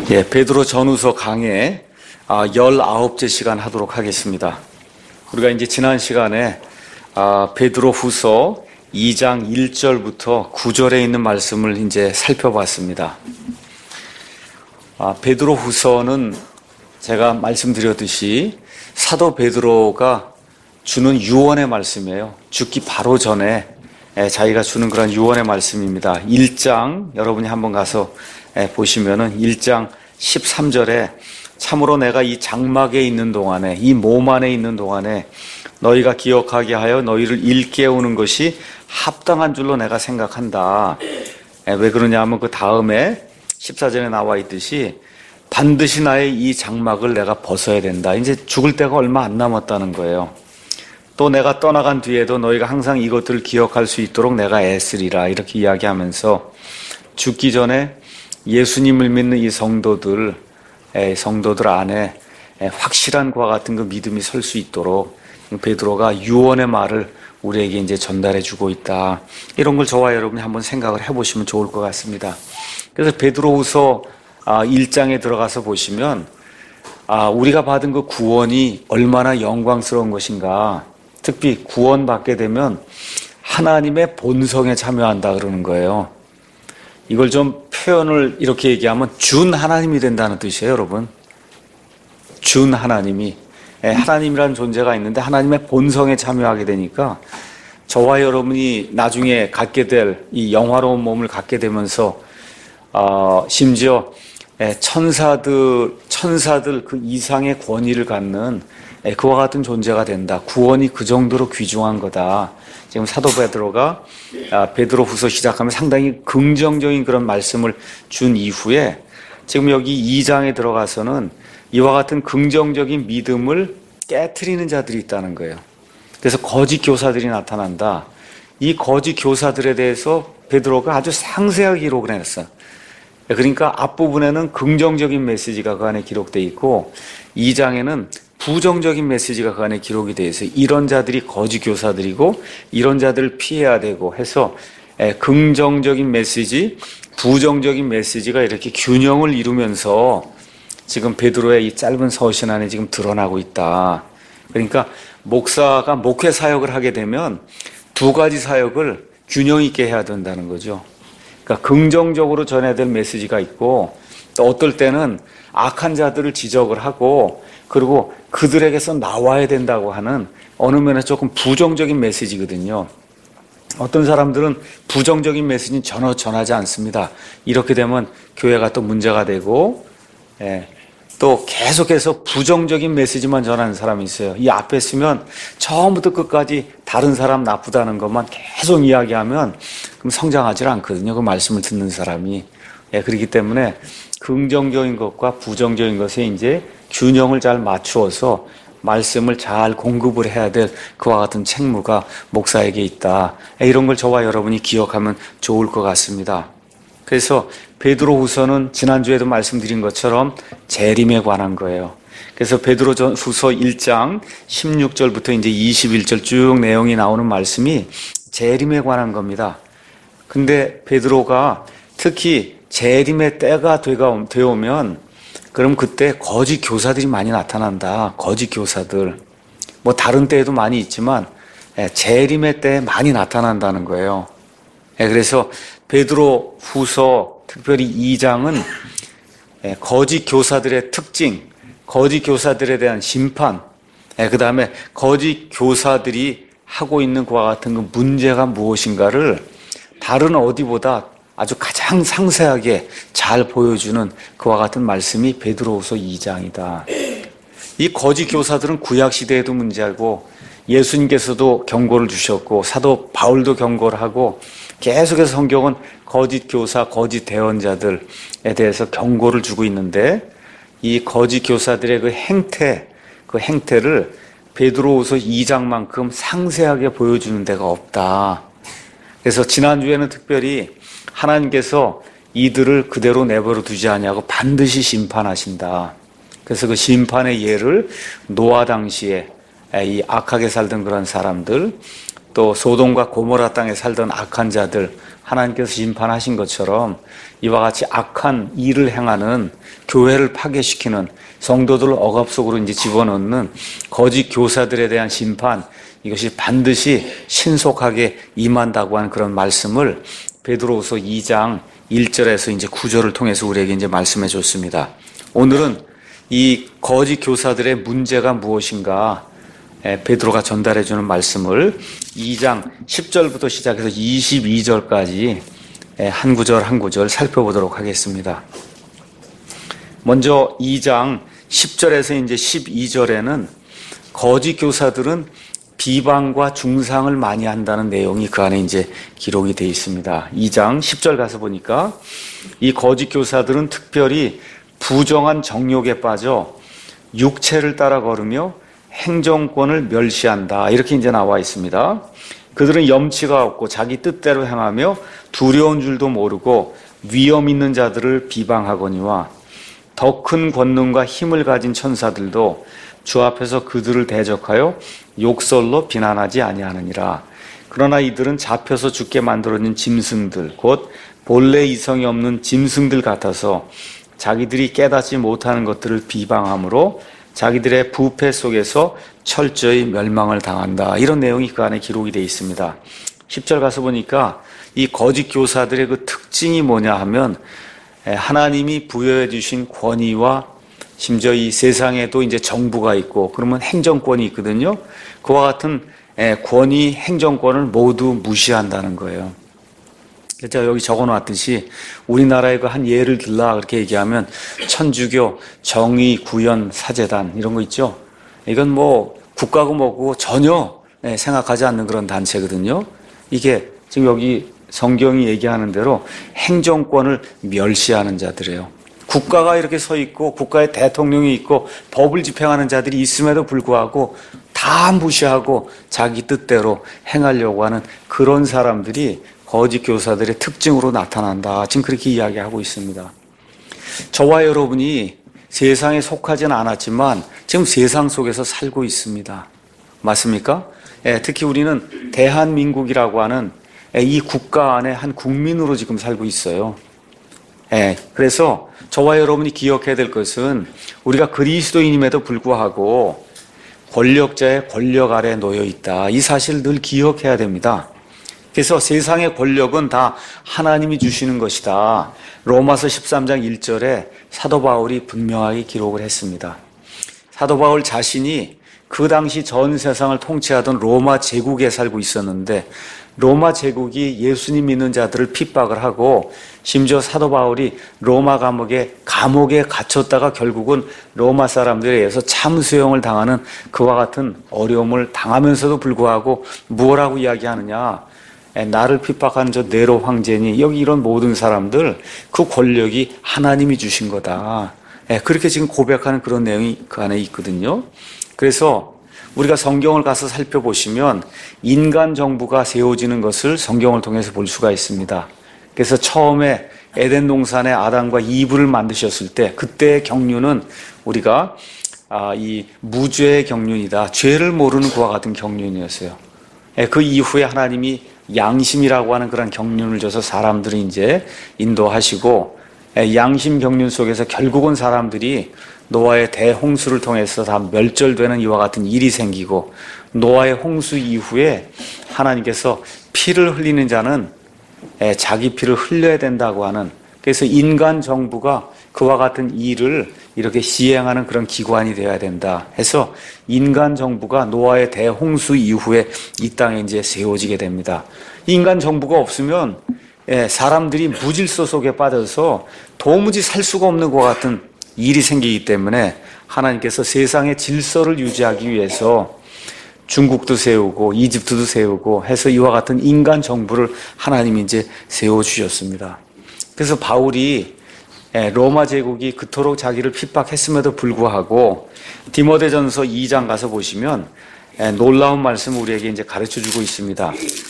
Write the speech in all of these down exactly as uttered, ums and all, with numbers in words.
예, 베드로 전후서 강의 아, 열아홉째 시간 하도록 하겠습니다. 우리가 이제 지난 시간에 아, 베드로 후서 이 장 일 절부터 구 절에 있는 말씀을 이제 살펴봤습니다. 아, 베드로 후서는 제가 말씀드렸듯이 사도 베드로가 주는 유언의 말씀이에요. 죽기 바로 전에 예, 자기가 주는 그런 유언의 말씀입니다. 일 장 여러분이 한번 가서 예, 보시면은 일 장 십삼 절에 참으로 내가 이 장막에 있는 동안에 이 몸 안에 있는 동안에 너희가 기억하게 하여 너희를 일깨우는 것이 합당한 줄로 내가 생각한다. 예, 왜 그러냐면 그 다음에 십사 절에 나와 있듯이 반드시 나의 이 장막을 내가 벗어야 된다. 이제 죽을 때가 얼마 안 남았다는 거예요. 또 내가 떠나간 뒤에도 너희가 항상 이것들을 기억할 수 있도록 내가 애쓰리라. 이렇게 이야기하면서 죽기 전에 예수님을 믿는 이 성도들, 성도들 안에 확실한 그와 같은 그 믿음이 설 수 있도록 베드로가 유언의 말을 우리에게 이제 전달해 주고 있다. 이런 걸 저와 여러분이 한번 생각을 해보시면 좋을 것 같습니다. 그래서 베드로후서 일 장에 들어가서 보시면 우리가 받은 그 구원이 얼마나 영광스러운 것인가. 특히 구원받게 되면 하나님의 본성에 참여한다 그러는 거예요. 이걸 좀 표현을 이렇게 얘기하면 준 하나님이 된다는 뜻이에요, 여러분. 준 하나님이. 하나님이라는 존재가 있는데 하나님의 본성에 참여하게 되니까 저와 여러분이 나중에 갖게 될 이 영화로운 몸을 갖게 되면서 어, 심지어 천사들, 천사들 그 이상의 권위를 갖는 그와 같은 존재가 된다. 구원이 그 정도로 귀중한 거다. 지금 사도 베드로가 베드로 후서 시작하면 상당히 긍정적인 그런 말씀을 준 이후에 지금 여기 이 장에 들어가서는 이와 같은 긍정적인 믿음을 깨트리는 자들이 있다는 거예요. 그래서 거짓 교사들이 나타난다. 이 거짓 교사들에 대해서 베드로가 아주 상세하게 기록을 해놨어요. 그러니까 앞부분에는 긍정적인 메시지가 그 안에 기록되어 있고 이 장에는 부정적인 메시지가 그 안에 기록이 되어 있어요. 이런 자들이 거짓 교사들이고 이런 자들을 피해야 되고 해서 긍정적인 메시지, 부정적인 메시지가 이렇게 균형을 이루면서 지금 베드로의 이 짧은 서신 안에 지금 드러나고 있다. 그러니까 목사가 목회 사역을 하게 되면 두 가지 사역을 균형 있게 해야 된다는 거죠. 그러니까 긍정적으로 전해야 될 메시지가 있고 또 어떨 때는 악한 자들을 지적을 하고 그리고 그들에게서 나와야 된다고 하는 어느 면에 조금 부정적인 메시지거든요. 어떤 사람들은 부정적인 메시지는 전혀 전하지 않습니다. 이렇게 되면 교회가 또 문제가 되고 예, 또 계속해서 부정적인 메시지만 전하는 사람이 있어요. 이 앞에 쓰면 처음부터 끝까지 다른 사람 나쁘다는 것만 계속 이야기하면 그럼 성장하지 않거든요. 그 말씀을 듣는 사람이. 예, 그렇기 때문에 긍정적인 것과 부정적인 것에 이제 균형을 잘 맞추어서 말씀을 잘 공급을 해야 될 그와 같은 책무가 목사에게 있다. 이런 걸 저와 여러분이 기억하면 좋을 것 같습니다. 그래서 베드로 후서는 지난주에도 말씀드린 것처럼 재림에 관한 거예요. 그래서 베드로 후서 일 장 십육 절부터 이제 이십일 절 쭉 내용이 나오는 말씀이 재림에 관한 겁니다. 근데 베드로가 특히 재림의 때가 되어오면 그럼 그때 거짓 교사들이 많이 나타난다. 거짓 교사들. 뭐 다른 때에도 많이 있지만 재림의 때에 많이 나타난다는 거예요. 그래서 베드로 후서 특별히 이 장은 거짓 교사들의 특징, 거짓 교사들에 대한 심판, 그 다음에 거짓 교사들이 하고 있는 그와 같은 그 문제가 무엇인가를 다른 어디보다 아주 가장 상세하게 잘 보여주는 그와 같은 말씀이 베드로후서 이 장이다. 이 거짓 교사들은 구약 시대에도 문제고 예수님께서도 경고를 주셨고 사도 바울도 경고를 하고 계속해서 성경은 거짓 교사, 거짓 대언자들에 대해서 경고를 주고 있는데 이 거짓 교사들의 그 행태, 그 행태를 베드로후서 이 장만큼 상세하게 보여주는 데가 없다. 그래서 지난주에는 특별히 하나님께서 이들을 그대로 내버려 두지 아니하고 반드시 심판하신다. 그래서 그 심판의 예를 노아 당시에 이 악하게 살던 그런 사람들, 또 소돔과 고모라 땅에 살던 악한 자들, 하나님께서 심판하신 것처럼 이와 같이 악한 일을 행하는, 교회를 파괴시키는, 성도들을 억압 속으로 이제 집어넣는 거짓 교사들에 대한 심판, 이것이 반드시 신속하게 임한다고 하는 그런 말씀을 베드로후서 이 장 일 절에서 이제 구 절을 통해서 우리에게 이제 말씀해 줬습니다. 오늘은 이 거짓 교사들의 문제가 무엇인가, 베드로가 전달해 주는 말씀을 이 장 십 절부터 시작해서 이십이 절까지 한 구절 한 구절 살펴보도록 하겠습니다. 먼저 이 장 십 절에서 이제 십이 절에는 거짓 교사들은 비방과 중상을 많이 한다는 내용이 그 안에 이제 기록이 되어 있습니다. 이 장 십 절 가서 보니까 이 거짓 교사들은 특별히 부정한 정욕에 빠져 육체를 따라 걸으며 행정권을 멸시한다. 이렇게 이제 나와 있습니다. 그들은 염치가 없고 자기 뜻대로 행하며 두려운 줄도 모르고 위험 있는 자들을 비방하거니와 더 큰 권능과 힘을 가진 천사들도 주 앞에서 그들을 대적하여 욕설로 비난하지 아니하느니라. 그러나 이들은 잡혀서 죽게 만들어진 짐승들, 곧 본래 이성이 없는 짐승들 같아서 자기들이 깨닫지 못하는 것들을 비방함으로 자기들의 부패 속에서 철저히 멸망을 당한다. 이런 내용이 그 안에 기록이 되어 있습니다. 십 절 가서 보니까 이 거짓 교사들의 그 특징이 뭐냐 하면 하나님이 부여해 주신 권위와 심지어 이 세상에도 이제 정부가 있고 그러면 행정권이 있거든요. 그와 같은 권위, 행정권을 모두 무시한다는 거예요. 제가 여기 적어놨듯이 우리나라의 그 한 예를 들라 그렇게 얘기하면 천주교 정의 구현 사제단 이런 거 있죠. 이건 뭐 국가고 뭐고 전혀 생각하지 않는 그런 단체거든요. 이게 지금 여기 성경이 얘기하는 대로 행정권을 멸시하는 자들이에요. 국가가 이렇게 서 있고 국가의 대통령이 있고 법을 집행하는 자들이 있음에도 불구하고 다 무시하고 자기 뜻대로 행하려고 하는 그런 사람들이 거짓 교사들의 특징으로 나타난다. 지금 그렇게 이야기하고 있습니다. 저와 여러분이 세상에 속하지는 않았지만 지금 세상 속에서 살고 있습니다. 맞습니까? 예, 특히 우리는 대한민국이라고 하는 이 국가 안에 한 국민으로 지금 살고 있어요. 예, 그래서 저와 여러분이 기억해야 될 것은 우리가 그리스도인임에도 불구하고 권력자의 권력 아래 놓여 있다. 이 사실을 늘 기억해야 됩니다. 그래서 세상의 권력은 다 하나님이 주시는 것이다. 로마서 십삼 장 일 절에 사도 바울이 분명하게 기록을 했습니다. 사도 바울 자신이 그 당시 전 세상을 통치하던 로마 제국에 살고 있었는데 로마 제국이 예수님 믿는 자들을 핍박을 하고 심지어 사도 바울이 로마 감옥에 감옥에 갇혔다가 결국은 로마 사람들에 의해서 참수형을 당하는 그와 같은 어려움을 당하면서도 불구하고 뭐라고 이야기하느냐, 나를 핍박하는 저 네로 황제니 여기 이런 모든 사람들 그 권력이 하나님이 주신 거다. 그렇게 지금 고백하는 그런 내용이 그 안에 있거든요. 그래서 우리가 성경을 가서 살펴보시면 인간 정부가 세워지는 것을 성경을 통해서 볼 수가 있습니다. 그래서 처음에 에덴 동산에 아담과 이브를 만드셨을 때 그때의 경륜은 우리가 아, 이 무죄의 경륜이다. 죄를 모르는 그와 같은 경륜이었어요. 그 이후에 하나님이 양심이라고 하는 그런 경륜을 줘서 사람들이 이제 인도하시고 양심 경륜 속에서 결국은 사람들이 노아의 대홍수를 통해서 다 멸절되는 이와 같은 일이 생기고 노아의 홍수 이후에 하나님께서 피를 흘리는 자는 자기 피를 흘려야 된다고 하는, 그래서 인간 정부가 그와 같은 일을 이렇게 시행하는 그런 기관이 되어야 된다 해서 인간 정부가 노아의 대홍수 이후에 이 땅에 이제 세워지게 됩니다. 인간 정부가 없으면 사람들이 무질서 속에 빠져서 도무지 살 수가 없는 것 같은 일이 생기기 때문에 하나님께서 세상의 질서를 유지하기 위해서 중국도 세우고 이집트도 세우고 해서 이와 같은 인간 정부를 하나님이 이제 세워주셨습니다. 그래서 바울이 로마 제국이 그토록 자기를 핍박했음에도 불구하고 디모데전서 이 장 가서 보시면 놀라운 말씀을 우리에게 이제 가르쳐 주고 있습니다.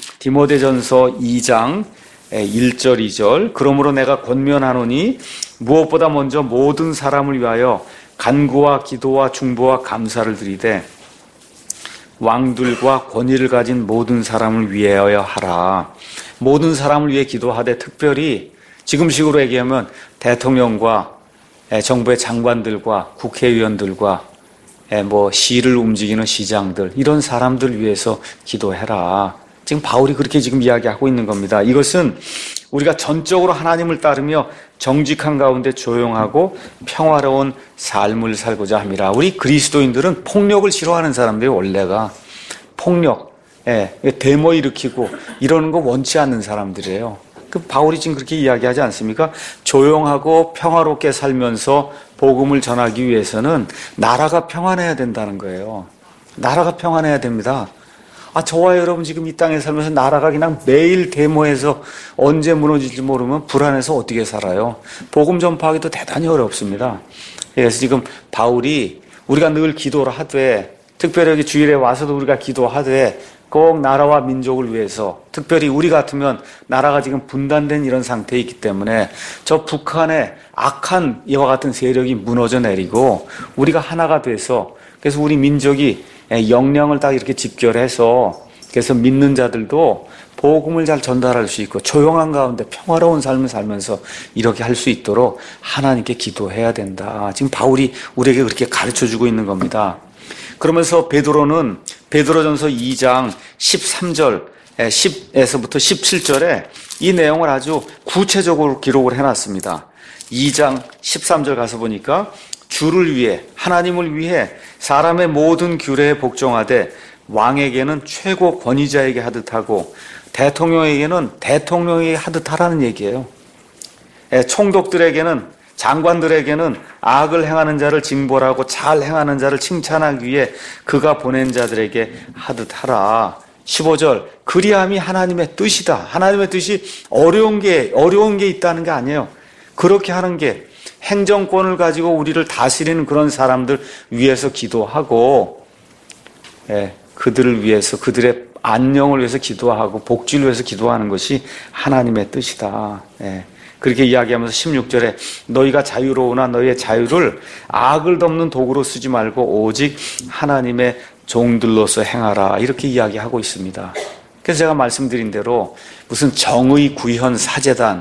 디모데전서 이 장 일 절 이 절 그러므로 내가 권면하노니 무엇보다 먼저 모든 사람을 위하여 간구와 기도와 중보와 감사를 드리되 왕들과 권위를 가진 모든 사람을 위하여 하라. 모든 사람을 위해 기도하되 특별히 지금식으로 얘기하면 대통령과 정부의 장관들과 국회의원들과 뭐 시를 움직이는 시장들 이런 사람들 위해서 기도해라. 지금 바울이 그렇게 지금 이야기하고 있는 겁니다. 이것은 우리가 전적으로 하나님을 따르며 정직한 가운데 조용하고 평화로운 삶을 살고자 함이라. 우리 그리스도인들은 폭력을 싫어하는 사람들이 원래가 폭력, 예, 데모 일으키고 이러는 거 원치 않는 사람들이에요. 그 바울이 지금 그렇게 이야기하지 않습니까? 조용하고 평화롭게 살면서 복음을 전하기 위해서는 나라가 평안해야 된다는 거예요. 나라가 평안해야 됩니다. 아, 저와 여러분 지금 이 땅에 살면서 나라가 그냥 매일 데모해서 언제 무너질지 모르면 불안해서 어떻게 살아요? 복음 전파하기도 대단히 어렵습니다. 그래서 지금 바울이 우리가 늘 기도를 하되, 특별히 여기 주일에 와서도 우리가 기도하되 꼭 나라와 민족을 위해서, 특별히 우리 같으면 나라가 지금 분단된 이런 상태에 있기 때문에 저 북한의 악한 이와 같은 세력이 무너져 내리고 우리가 하나가 돼서, 그래서 우리 민족이 역량을 딱 이렇게 집결해서, 그래서 믿는 자들도 복음을 잘 전달할 수 있고 조용한 가운데 평화로운 삶을 살면서 이렇게 할 수 있도록 하나님께 기도해야 된다. 지금 바울이 우리에게 그렇게 가르쳐주고 있는 겁니다. 그러면서 베드로는 베드로전서 이 장 십삼 절 십에서부터 십칠 절에 이 내용을 아주 구체적으로 기록을 해놨습니다. 이 장 십삼 절 가서 보니까 주를 위해, 하나님을 위해 사람의 모든 규례에 복종하되 왕에게는 최고 권위자에게 하듯 하고 대통령에게는 대통령에게 하듯 하라는 얘기예요. 총독들에게는, 장관들에게는 악을 행하는 자를 징벌하고 잘 행하는 자를 칭찬하기 위해 그가 보낸 자들에게 하듯 하라. 십오 절, 그리함이 하나님의 뜻이다. 하나님의 뜻이 어려운 게, 어려운 게 있다는 게 아니에요. 그렇게 하는 게, 행정권을 가지고 우리를 다스리는 그런 사람들 위해서 기도하고, 예, 그들을 위해서, 그들의 안녕을 위해서 기도하고 복지를 위해서 기도하는 것이 하나님의 뜻이다. 예, 그렇게 이야기하면서 십육 절에 너희가 자유로우나 너희의 자유를 악을 덮는 도구로 쓰지 말고 오직 하나님의 종들로서 행하라. 이렇게 이야기하고 있습니다. 그래서 제가 말씀드린 대로 무슨 정의 구현 사제단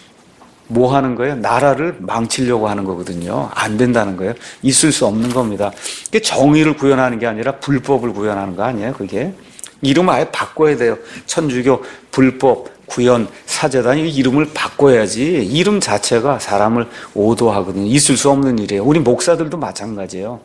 뭐 하는 거예요? 나라를 망치려고 하는 거거든요. 안 된다는 거예요. 있을 수 없는 겁니다. 그게 정의를 구현하는 게 아니라 불법을 구현하는 거 아니에요, 그게? 이름을 아예 바꿔야 돼요. 천주교 불법 구현 사제단, 이 이름을 바꿔야지. 이름 자체가 사람을 오도하거든요. 있을 수 없는 일이에요. 우리 목사들도 마찬가지예요.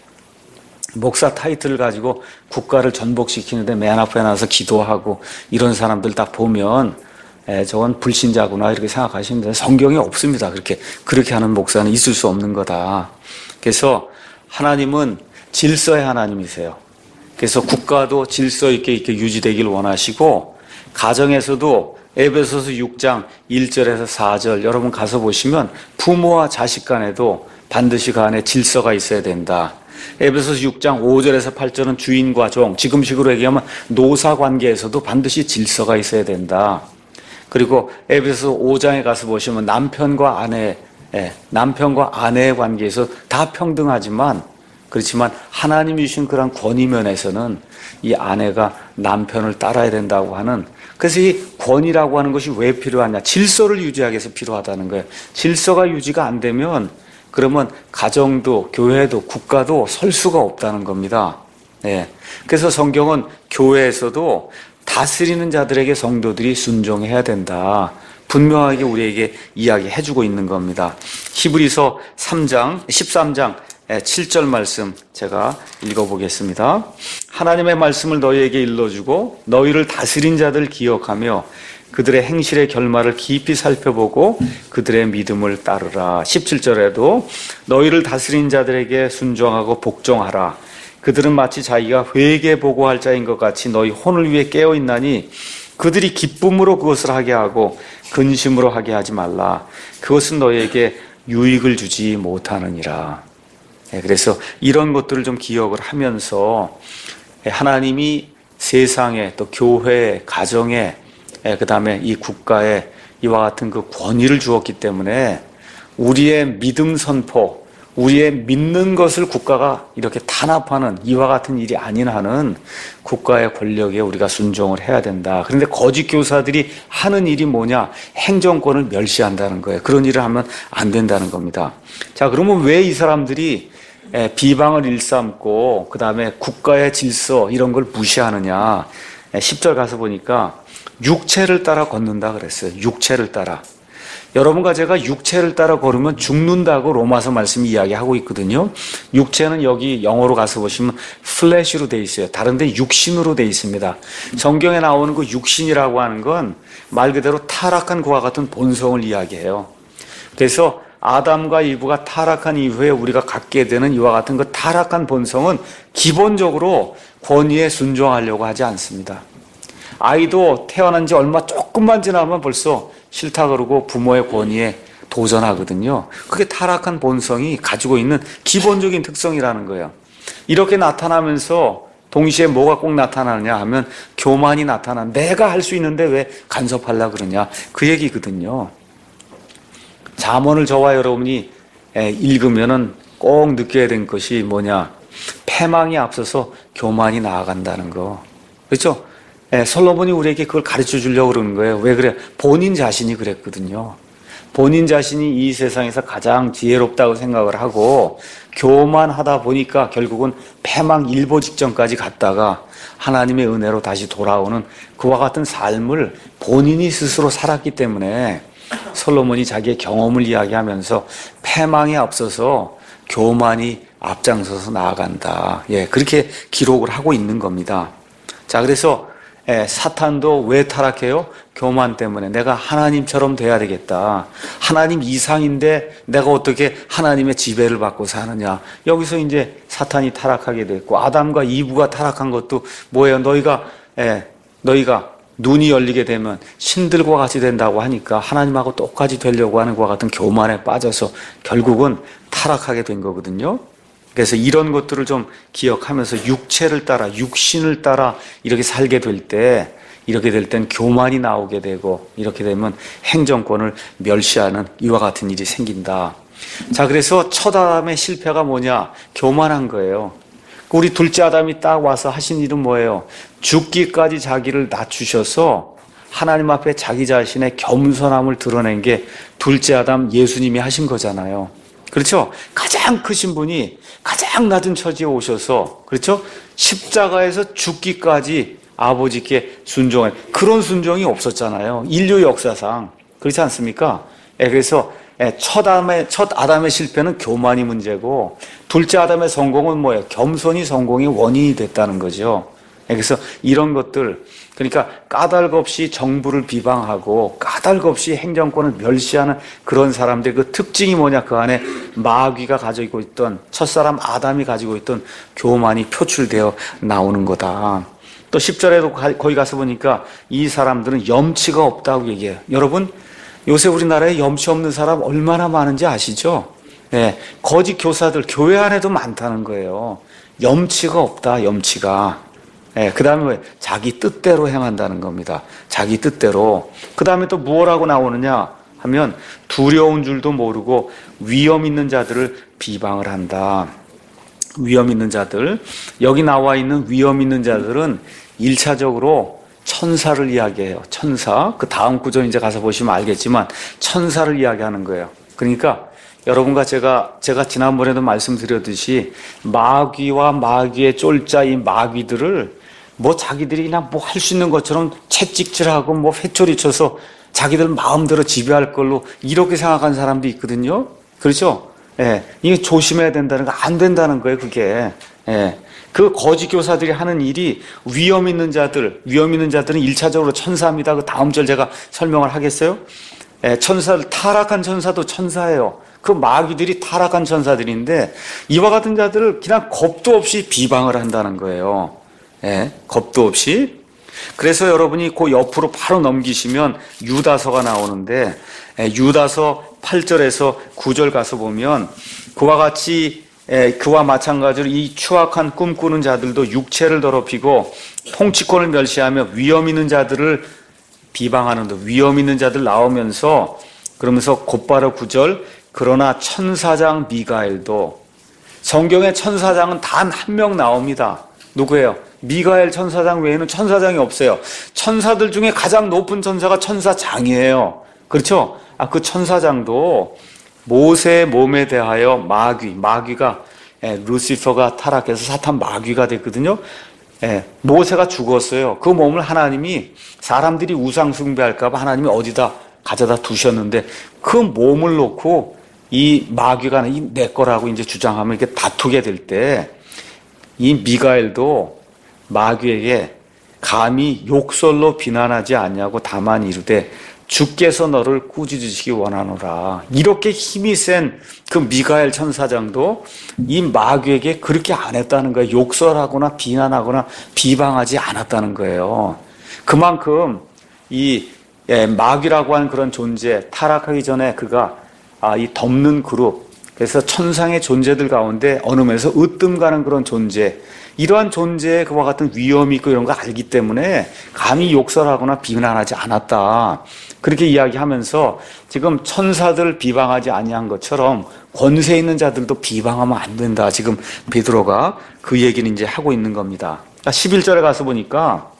목사 타이틀을 가지고 국가를 전복시키는데 맨 앞에 나와서 기도하고 이런 사람들 딱 보면 에, 저건 불신자구나 이렇게 생각하시면 돼요. 성경에 없습니다. 그렇게 그렇게 하는 목사는 있을 수 없는 거다. 그래서 하나님은 질서의 하나님이세요. 그래서 국가도 질서 있게 이렇게 유지되길 원하시고, 가정에서도 에베소서 육 장 일 절에서 사 절 여러분 가서 보시면 부모와 자식 간에도 반드시 그 안에 질서가 있어야 된다. 에베소서 육 장 오 절에서 팔 절은 주인과 종, 지금식으로 얘기하면 노사 관계에서도 반드시 질서가 있어야 된다. 그리고 에베소서 오 장에 가서 보시면 남편과 아내, 예, 남편과 아내의 관계에서 다 평등하지만, 그렇지만 하나님이 주신 그런 권위면에서는 이 아내가 남편을 따라야 된다고 하는, 그래서 이 권위라고 하는 것이 왜 필요하냐? 질서를 유지하기 위해서 필요하다는 거예요. 질서가 유지가 안 되면 그러면 가정도 교회도 국가도 설 수가 없다는 겁니다. 네. 그래서 성경은 교회에서도 다스리는 자들에게 성도들이 순종해야 된다. 분명하게 우리에게 이야기해주고 있는 겁니다. 히브리서 삼 장 십삼 장 칠 절 말씀 제가 읽어보겠습니다. 하나님의 말씀을 너희에게 일러주고 너희를 다스린 자들 기억하며 그들의 행실의 결말을 깊이 살펴보고 그들의 믿음을 따르라. 십칠 절에도 너희를 다스린 자들에게 순종하고 복종하라. 그들은 마치 자기가 회개 보고할 자인 것 같이 너희 혼을 위해 깨어있나니 그들이 기쁨으로 그것을 하게 하고 근심으로 하게 하지 말라. 그것은 너희에게 유익을 주지 못하느니라. 그래서 이런 것들을 좀 기억을 하면서 하나님이 세상에 또 교회에 가정에 그 다음에 이 국가에 이와 같은 그 권위를 주었기 때문에 우리의 믿음 선포, 우리의 믿는 것을 국가가 이렇게 탄압하는 이와 같은 일이 아닌 한은 국가의 권력에 우리가 순종을 해야 된다. 그런데 거짓 교사들이 하는 일이 뭐냐? 행정권을 멸시한다는 거예요. 그런 일을 하면 안 된다는 겁니다. 자, 그러면 왜 이 사람들이 비방을 일삼고 그 다음에 국가의 질서 이런 걸 무시하느냐? 십 절 가서 보니까 육체를 따라 걷는다 그랬어요. 육체를 따라. 여러분과 제가 육체를 따라 걸으면 죽는다고 로마서 말씀이 이야기하고 있거든요. 육체는 여기 영어로 가서 보시면 flesh로 돼 있어요. 다른 데 육신으로 돼 있습니다. 성경에 나오는 그 육신이라고 하는 건 말 그대로 타락한 그와 같은 본성을 이야기해요. 그래서 아담과 이브가 타락한 이후에 우리가 갖게 되는 이와 같은 그 타락한 본성은 기본적으로 권위에 순종하려고 하지 않습니다. 아이도 태어난 지 얼마 조금만 지나면 벌써 싫다 그러고 부모의 권위에 도전하거든요. 그게 타락한 본성이 가지고 있는 기본적인 특성이라는 거예요. 이렇게 나타나면서 동시에 뭐가 꼭 나타나느냐 하면 교만이 나타나. 내가 할 수 있는데 왜 간섭하려고 그러냐. 그 얘기거든요. 잠언을 저와 여러분이 읽으면은 꼭 느껴야 된 것이 뭐냐. 패망이 앞서서 교만이 나아간다는 거. 그렇죠? 예, 솔로몬이 우리에게 그걸 가르쳐 주려고 그러는 거예요. 왜 그래? 본인 자신이 그랬거든요. 본인 자신이 이 세상에서 가장 지혜롭다고 생각을 하고 교만하다 보니까 결국은 패망 일보 직전까지 갔다가 하나님의 은혜로 다시 돌아오는 그와 같은 삶을 본인이 스스로 살았기 때문에 솔로몬이 자기의 경험을 이야기하면서 패망에 앞서서 교만이 앞장서서 나아간다. 예, 그렇게 기록을 하고 있는 겁니다. 자, 그래서 예, 사탄도 왜 타락해요? 교만 때문에. 내가 하나님처럼 돼야 되겠다. 하나님 이상인데 내가 어떻게 하나님의 지배를 받고 사느냐. 여기서 이제 사탄이 타락하게 됐고 아담과 이브가 타락한 것도 뭐예요? 너희가 예, 너희가 눈이 열리게 되면 신들과 같이 된다고 하니까 하나님하고 똑같이 되려고 하는 것과 같은 교만에 빠져서 결국은 타락하게 된 거거든요. 그래서 이런 것들을 좀 기억하면서 육체를 따라 육신을 따라 이렇게 살게 될 때 이렇게 될 땐 교만이 나오게 되고 이렇게 되면 행정권을 멸시하는 이와 같은 일이 생긴다. 자, 그래서 첫 아담의 실패가 뭐냐? 교만한 거예요. 우리 둘째 아담이 딱 와서 하신 일은 뭐예요? 죽기까지 자기를 낮추셔서 하나님 앞에 자기 자신의 겸손함을 드러낸 게 둘째 아담 예수님이 하신 거잖아요. 그렇죠? 가장 크신 분이 가장 낮은 처지에 오셔서, 그렇죠? 십자가에서 죽기까지 아버지께 순종해. 그런 순종이 없었잖아요. 인류 역사상. 그렇지 않습니까? 예, 그래서 첫 아담의, 첫 아담의 실패는 교만이 문제고, 둘째 아담의 성공은 뭐예요? 겸손이 성공의 원인이 됐다는 거죠. 예, 그래서 이런 것들, 그러니까 까닭 없이 정부를 비방하고 까닭 없이 행정권을 멸시하는 그런 사람들의 그 특징이 뭐냐? 그 안에 마귀가 가지고 있던 첫사람 아담이 가지고 있던 교만이 표출되어 나오는 거다. 또 십 절에도 거기 가서 보니까 이 사람들은 염치가 없다고 얘기해요. 여러분, 요새 우리나라에 염치 없는 사람 얼마나 많은지 아시죠? 네, 거짓 교사들 교회 안에도 많다는 거예요. 염치가 없다, 염치가. 예, 그 다음에 왜? 자기 뜻대로 행한다는 겁니다. 자기 뜻대로. 그 다음에 또 무엇하고 나오느냐 하면 두려운 줄도 모르고 위험 있는 자들을 비방을 한다. 위험 있는 자들. 여기 나와 있는 위험 있는 자들은 일차적으로 천사를 이야기해요. 천사. 그 다음 구절 이제 가서 보시면 알겠지만 천사를 이야기하는 거예요. 그러니까 여러분과 제가, 제가 지난번에도 말씀드렸듯이 마귀와 마귀의 쫄자 이 마귀들을 뭐 자기들이 그냥 뭐 할 수 있는 것처럼 채찍질하고 뭐 회초리 쳐서 자기들 마음대로 지배할 걸로 이렇게 생각하는 사람도 있거든요. 그렇죠? 예. 이게 조심해야 된다는 거, 안 된다는 거예요, 그게. 예. 그 거짓 교사들이 하는 일이 위험 있는 자들, 위험 있는 자들은 일차적으로 천사입니다. 그 다음 절 제가 설명을 하겠어요? 예. 천사를, 타락한 천사도 천사예요. 그 마귀들이 타락한 천사들인데 이와 같은 자들을 그냥 겁도 없이 비방을 한다는 거예요. 예, 겁도 없이. 그래서 여러분이 그 옆으로 바로 넘기시면 유다서가 나오는데 예, 유다서 팔 절에서 구 절 가서 보면 그와 같이 예, 그와 마찬가지로 이 추악한 꿈꾸는 자들도 육체를 더럽히고 통치권을 멸시하며 위험 있는 자들을 비방하는데 위험 있는 자들 나오면서 그러면서 곧바로 구 절 그러나 천사장 미가엘도, 성경에 천사장은 단 한 명 나옵니다. 누구예요? 미가엘 천사장 외에는 천사장이 없어요. 천사들 중에 가장 높은 천사가 천사장이에요. 그렇죠? 아, 그 천사장도 모세의 몸에 대하여 마귀, 마귀가, 예, 루시퍼가 타락해서 사탄 마귀가 됐거든요. 예, 모세가 죽었어요. 그 몸을 하나님이, 사람들이 우상 숭배할까봐 하나님이 어디다 가져다 두셨는데, 그 몸을 놓고 이 마귀가 이 내 거라고 이제 주장하면 이렇게 다투게 될 때, 이 미가엘도 마귀에게 감히 욕설로 비난하지 않냐고 다만 이르되 주께서 너를 꾸짖으시기 원하노라. 이렇게 힘이 센 그 미가엘 천사장도 이 마귀에게 그렇게 안 했다는 거예요. 욕설하거나 비난하거나 비방하지 않았다는 거예요. 그만큼 이 예, 마귀라고 하는 그런 존재, 타락하기 전에 그가 아, 이 덮는 그룹, 그래서 천상의 존재들 가운데 어느 면에서 으뜸 가는 그런 존재, 이러한 존재에 그와 같은 위험이 있고 이런 거 알기 때문에 감히 욕설하거나 비난하지 않았다. 그렇게 이야기하면서 지금 천사들을 비방하지 아니한 것처럼 권세 있는 자들도 비방하면 안 된다. 지금 베드로가 그 얘기를 이제 하고 있는 겁니다. 십일 절에 가서 보니까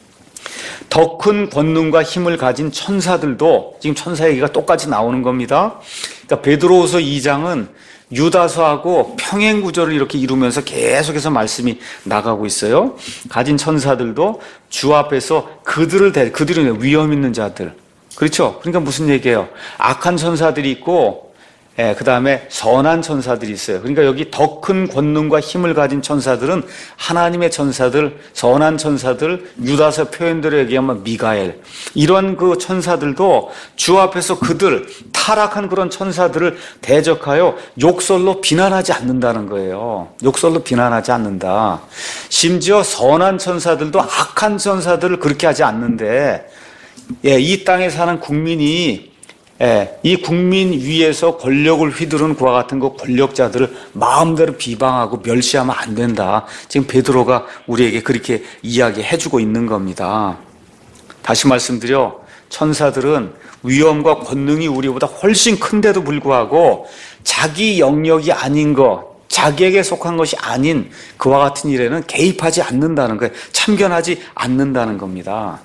더 큰 권능과 힘을 가진 천사들도, 지금 천사 얘기가 똑같이 나오는 겁니다. 그러니까 베드로후서 이 장은 유다서하고 평행 구조를 이렇게 이루면서 계속해서 말씀이 나가고 있어요. 가진 천사들도 주 앞에서 그들을 대, 그들은 위험 있는 자들. 그렇죠? 그러니까 무슨 얘기예요? 악한 천사들이 있고, 예, 그 다음에 선한 천사들이 있어요. 그러니까 여기 더 큰 권능과 힘을 가진 천사들은 하나님의 천사들, 선한 천사들, 유다서 표현대로 얘기하면 미가엘. 이런 그 천사들도 주 앞에서 그들, 타락한 그런 천사들을 대적하여 욕설로 비난하지 않는다는 거예요. 욕설로 비난하지 않는다. 심지어 선한 천사들도 악한 천사들을 그렇게 하지 않는데, 예, 이 땅에 사는 국민이 예, 이 국민 위에서 권력을 휘두르는 그와 같은 그 권력자들을 마음대로 비방하고 멸시하면 안 된다. 지금 베드로가 우리에게 그렇게 이야기해주고 있는 겁니다. 다시 말씀드려, 천사들은 위엄과 권능이 우리보다 훨씬 큰데도 불구하고 자기 영역이 아닌 거, 자기에게 속한 것이 아닌 그와 같은 일에는 개입하지 않는다는 거예요. 참견하지 않는다는 겁니다.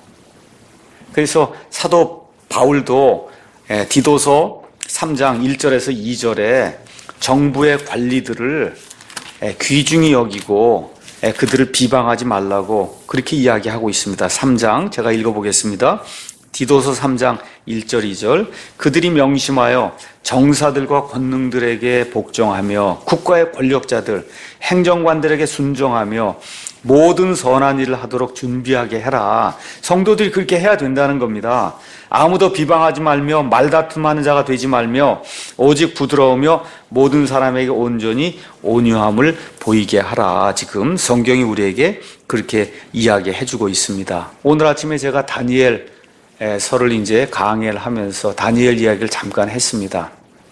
그래서 사도 바울도 예, 디도서 삼 장 일 절에서 이 절에 정부의 관리들을 예, 귀중히 여기고 예, 그들을 비방하지 말라고 그렇게 이야기하고 있습니다. 삼 장 제가 읽어보겠습니다. 디도서 삼 장 일 절 이 절 그들이 명심하여 정사들과 권능들에게 복종하며 국가의 권력자들, 행정관들에게 순종하며 모든 선한 일을 하도록 준비하게 해라. 성도들이 그렇게 해야 된다는 겁니다. 아무도 비방하지 말며 말다툼하는 자가 되지 말며 오직 부드러우며 모든 사람에게 온전히 온유함을 보이게 하라. 지금 성경이 우리에게 그렇게 이야기해주고 있습니다. 오늘 아침에 제가 다니엘 서를 이제 강해를 하면서 다니엘 이야기를 잠깐 했습니다.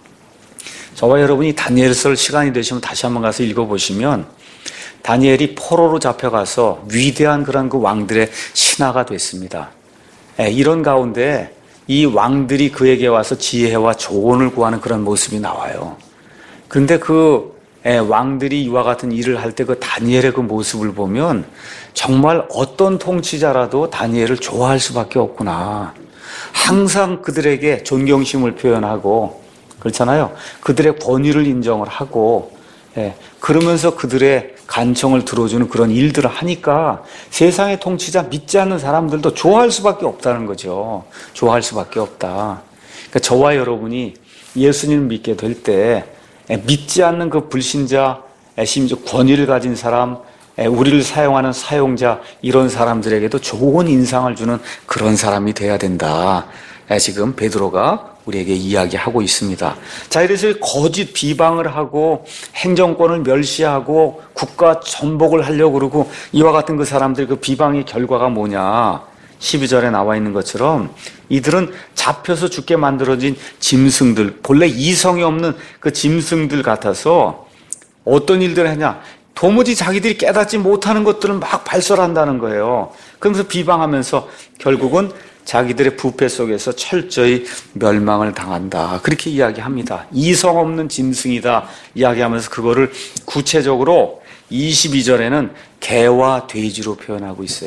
저와 여러분이 다니엘서를 시간이 되시면 다시 한번 가서 읽어보시면 다니엘이 포로로 잡혀가서 위대한 그런 그 왕들의 신하가 됐습니다. 이런 가운데 이 왕들이 그에게 와서 지혜와 조언을 구하는 그런 모습이 나와요. 그런데 그 왕들이 이와 같은 일을 할 때 그 다니엘의 그 모습을 보면 정말 어떤 통치자라도 다니엘을 좋아할 수밖에 없구나. 항상 그들에게 존경심을 표현하고 그렇잖아요. 그들의 권위를 인정을 하고 예, 그러면서 그들의 간청을 들어주는 그런 일들을 하니까 세상의 통치자 믿지 않는 사람들도 좋아할 수밖에 없다는 거죠. 좋아할 수밖에 없다. 그러니까 저와 여러분이 예수님을 믿게 될 때 믿지 않는 그 불신자, 심지어 권위를 가진 사람, 우리를 사용하는 사용자, 이런 사람들에게도 좋은 인상을 주는 그런 사람이 돼야 된다. 지금 베드로가 우리에게 이야기하고 있습니다. 자, 이래서 거짓 비방을 하고 행정권을 멸시하고 국가 전복을 하려고 그러고 이와 같은 그 사람들 그 비방의 결과가 뭐냐? 십이 절에 나와 있는 것처럼 이들은 잡혀서 죽게 만들어진 짐승들, 본래 이성이 없는 그 짐승들 같아서 어떤 일들을 하냐? 도무지 자기들이 깨닫지 못하는 것들을 막 발설한다는 거예요. 그러면서 비방하면서 결국은 자기들의 부패 속에서 철저히 멸망을 당한다. 그렇게 이야기합니다. 이성 없는 짐승이다 이야기하면서 그거를 구체적으로 이십이 절에는 개와 돼지로 표현하고 있어요.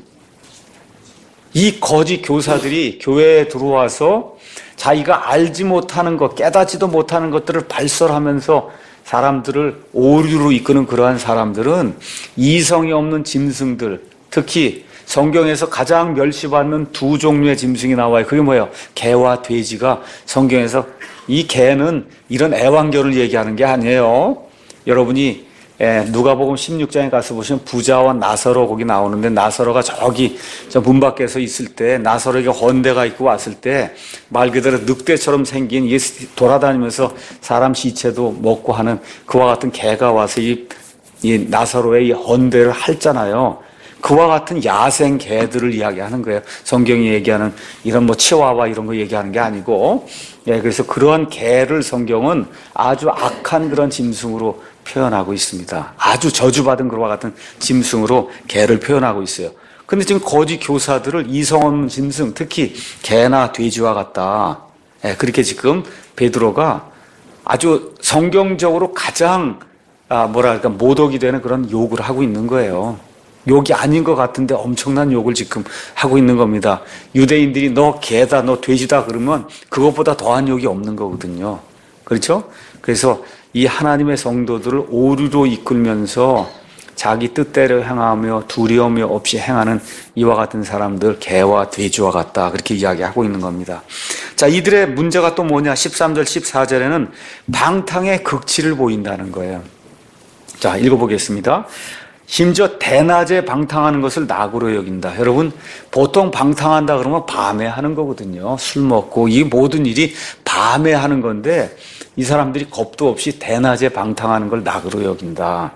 이 거짓 교사들이 교회에 들어와서 자기가 알지 못하는 것, 깨닫지도 못하는 것들을 발설하면서 사람들을 오류로 이끄는 그러한 사람들은 이성이 없는 짐승들, 특히 성경에서 가장 멸시받는 두 종류의 짐승이 나와요. 그게 뭐예요? 개와 돼지가 성경에서, 이 개는 이런 애완견을 얘기하는 게 아니에요. 여러분이 예, 누가복음 십육 장에 가서 보시면 부자와 나사로 거기 나오는데, 나사로가 저기 저 문 밖에서 있을 때 나사로에게 헌대가 있고 왔을 때 말 그대로 늑대처럼 생긴 이 돌아다니면서 사람 시체도 먹고 하는 그와 같은 개가 와서 이, 이 나사로의 이 헌대를 핥잖아요. 그와 같은 야생 개들을 이야기하는 거예요. 성경이 얘기하는 이런 뭐 치와와 이런 거 얘기하는 게 아니고, 예, 그래서 그러한 개를 성경은 아주 악한 그런 짐승으로 표현하고 있습니다. 아주 저주받은 그와 같은 짐승으로 개를 표현하고 있어요. 근데 지금 거짓 교사들을 이성 없는 짐승, 특히 개나 돼지와 같다. 예, 그렇게 지금 베드로가 아주 성경적으로 가장 아, 뭐랄까 모독이 되는 그런 욕을 하고 있는 거예요. 욕이 아닌 것 같은데 엄청난 욕을 지금 하고 있는 겁니다. 유대인들이 너 개다, 너 돼지다 그러면 그것보다 더한 욕이 없는 거거든요. 그렇죠? 그래서 이 하나님의 성도들을 오류로 이끌면서 자기 뜻대로 행하며 두려움이 없이 행하는 이와 같은 사람들, 개와 돼지와 같다. 그렇게 이야기하고 있는 겁니다. 자, 이들의 문제가 또 뭐냐? 십삼 절, 십사 절에는 방탕의 극치를 보인다는 거예요. 자, 읽어보겠습니다. 심지어 대낮에 방탕하는 것을 낙으로 여긴다. 여러분, 보통 방탕한다 그러면 밤에 하는 거거든요. 술 먹고 이 모든 일이 밤에 하는 건데 이 사람들이 겁도 없이 대낮에 방탕하는 걸 낙으로 여긴다.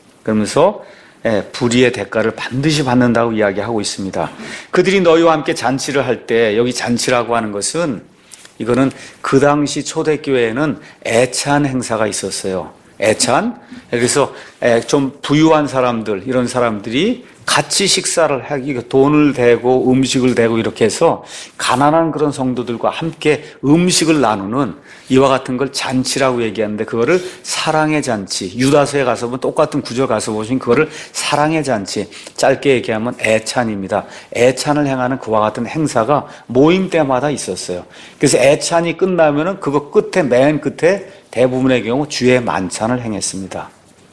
그러면서 예, 불의의 대가를 반드시 받는다고 이야기하고 있습니다. 그들이 너희와 함께 잔치를 할 때, 여기 잔치라고 하는 것은 이거는 그 당시 초대교회에는 애찬 행사가 있었어요. 애찬. 그래서 좀 부유한 사람들, 이런 사람들이 같이 식사를 하기, 돈을 대고 음식을 대고 이렇게 해서 가난한 그런 성도들과 함께 음식을 나누는 이와 같은 걸 잔치라고 얘기하는데, 그거를 사랑의 잔치, 유다서에 가서 보면 똑같은 구절 가서 보시면 그거를 사랑의 잔치, 짧게 얘기하면 애찬입니다. 애찬을 행하는 그와 같은 행사가 모임 때마다 있었어요. 그래서 애찬이 끝나면은 그거 끝에, 맨 끝에 대부분의 경우 주의 만찬을 행했습니다.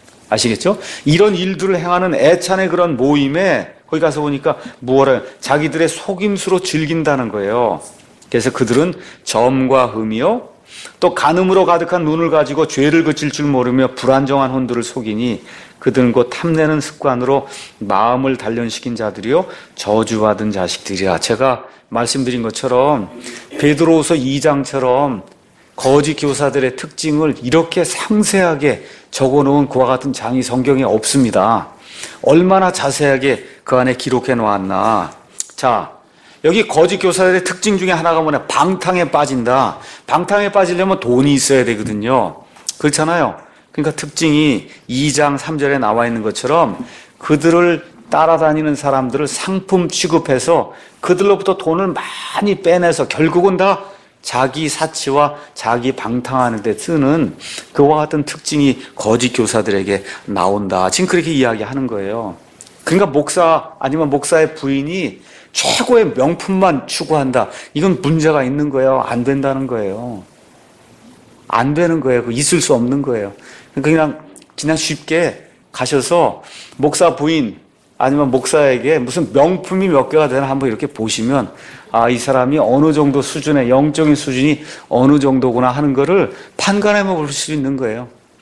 아시겠죠? 이런 일들을 행하는 애찬의 그런 모임에 거기 가서 보니까 무엇을 자기들의 속임수로 즐긴다는 거예요. 그래서 그들은 점과 흠이요, 또 간음으로 가득한 눈을 가지고 죄를 그칠 줄 모르며 불안정한 혼들을 속이니 그들은 곧 탐내는 습관으로 마음을 단련시킨 자들이요 저주받은 자식들이라. 제가 말씀드린 것처럼 베드로후서 이 장처럼 거짓 교사들의 특징을 이렇게 상세하게 적어놓은 그와 같은 장이 성경에 없습니다. 얼마나 자세하게 그 안에 기록해 놓았나. 자, 여기 거짓 교사들의 특징 중에 하나가 뭐냐? 방탕에 빠진다. 방탕에 빠지려면 돈이 있어야 되거든요. 그렇잖아요. 그러니까 특징이 이 장 삼 절에 나와 있는 것처럼 그들을 따라다니는 사람들을 상품 취급해서 그들로부터 돈을 많이 빼내서 결국은 다 자기 사치와 자기 방탕하는 데 쓰는 그와 같은 특징이 거짓 교사들에게 나온다. 지금 그렇게 이야기하는 거예요. 그러니까 목사 아니면 목사의 부인이 최고의 명품만 추구한다. 이건 문제가 있는 거예요. 안 된다는 거예요. 안 되는 거예요. 있을 수 없는 거예요. 그냥 그냥 쉽게 가셔서 목사 부인 아니면 목사에게 무슨 명품이 몇 개가 되나 한번 이렇게 보시면, 아, 이 사람이 어느 정도 수준의 영적인 수준이 어느 정도구나 하는 거를 판단해 볼 수 있는 거예요.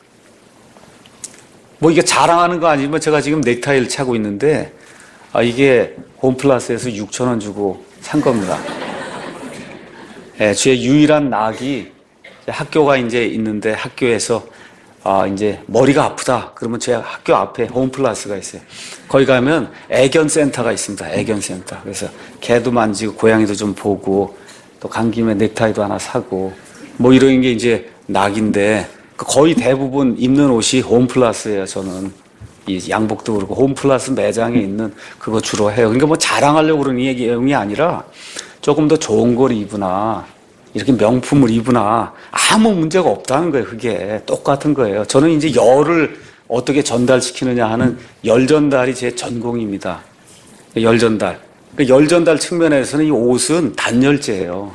뭐 이게 자랑하는 거 아니지만 제가 지금 넥타이를 차고 있는데, 아, 이게 홈플러스에서 육천 원 주고 산 겁니다. 예, 제 유일한 낙이 학교가 이제 있는데 학교에서 아, 이제 머리가 아프다. 그러면 제 학교 앞에 홈플러스가 있어요. 거기 가면 애견 센터가 있습니다. 애견 센터. 그래서 개도 만지고 고양이도 좀 보고 또 간 김에 넥타이도 하나 사고 뭐 이런 게 이제 낙인데, 거의 대부분 입는 옷이 홈플러스예요. 저는 이 양복도 그렇고 홈플러스 매장에 있는 그거 주로 해요. 그러니까 뭐 자랑하려고 그러는 얘기이 아니라 조금 더 좋은 걸 입으나 이렇게 명품을 입으나 아무 문제가 없다는 거예요. 그게 똑같은 거예요. 저는 이제 열을 어떻게 전달시키느냐 하는 열 전달이 제 전공입니다. 열 전달. 열 전달 측면에서는 이 옷은 단열재예요.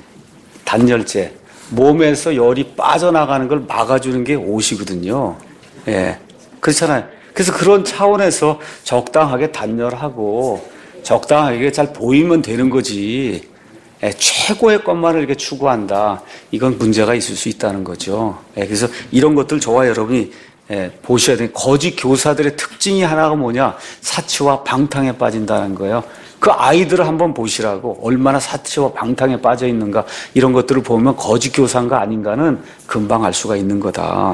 단열재. 몸에서 열이 빠져나가는 걸 막아주는 게 옷이거든요. 예. 그렇잖아요. 그래서 그런 차원에서 적당하게 단열하고 적당하게 잘 보이면 되는 거지. 예, 최고의 것만을 이렇게 추구한다. 이건 문제가 있을 수 있다는 거죠. 예, 그래서 이런 것들 저와 여러분이 예, 보셔야 돼요. 거짓 교사들의 특징이 하나가 뭐냐? 사치와 방탕에 빠진다는 거예요. 그 아이들을 한번 보시라고. 얼마나 사치와 방탕에 빠져 있는가. 이런 것들을 보면 거짓 교사인가 아닌가는 금방 알 수가 있는 거다.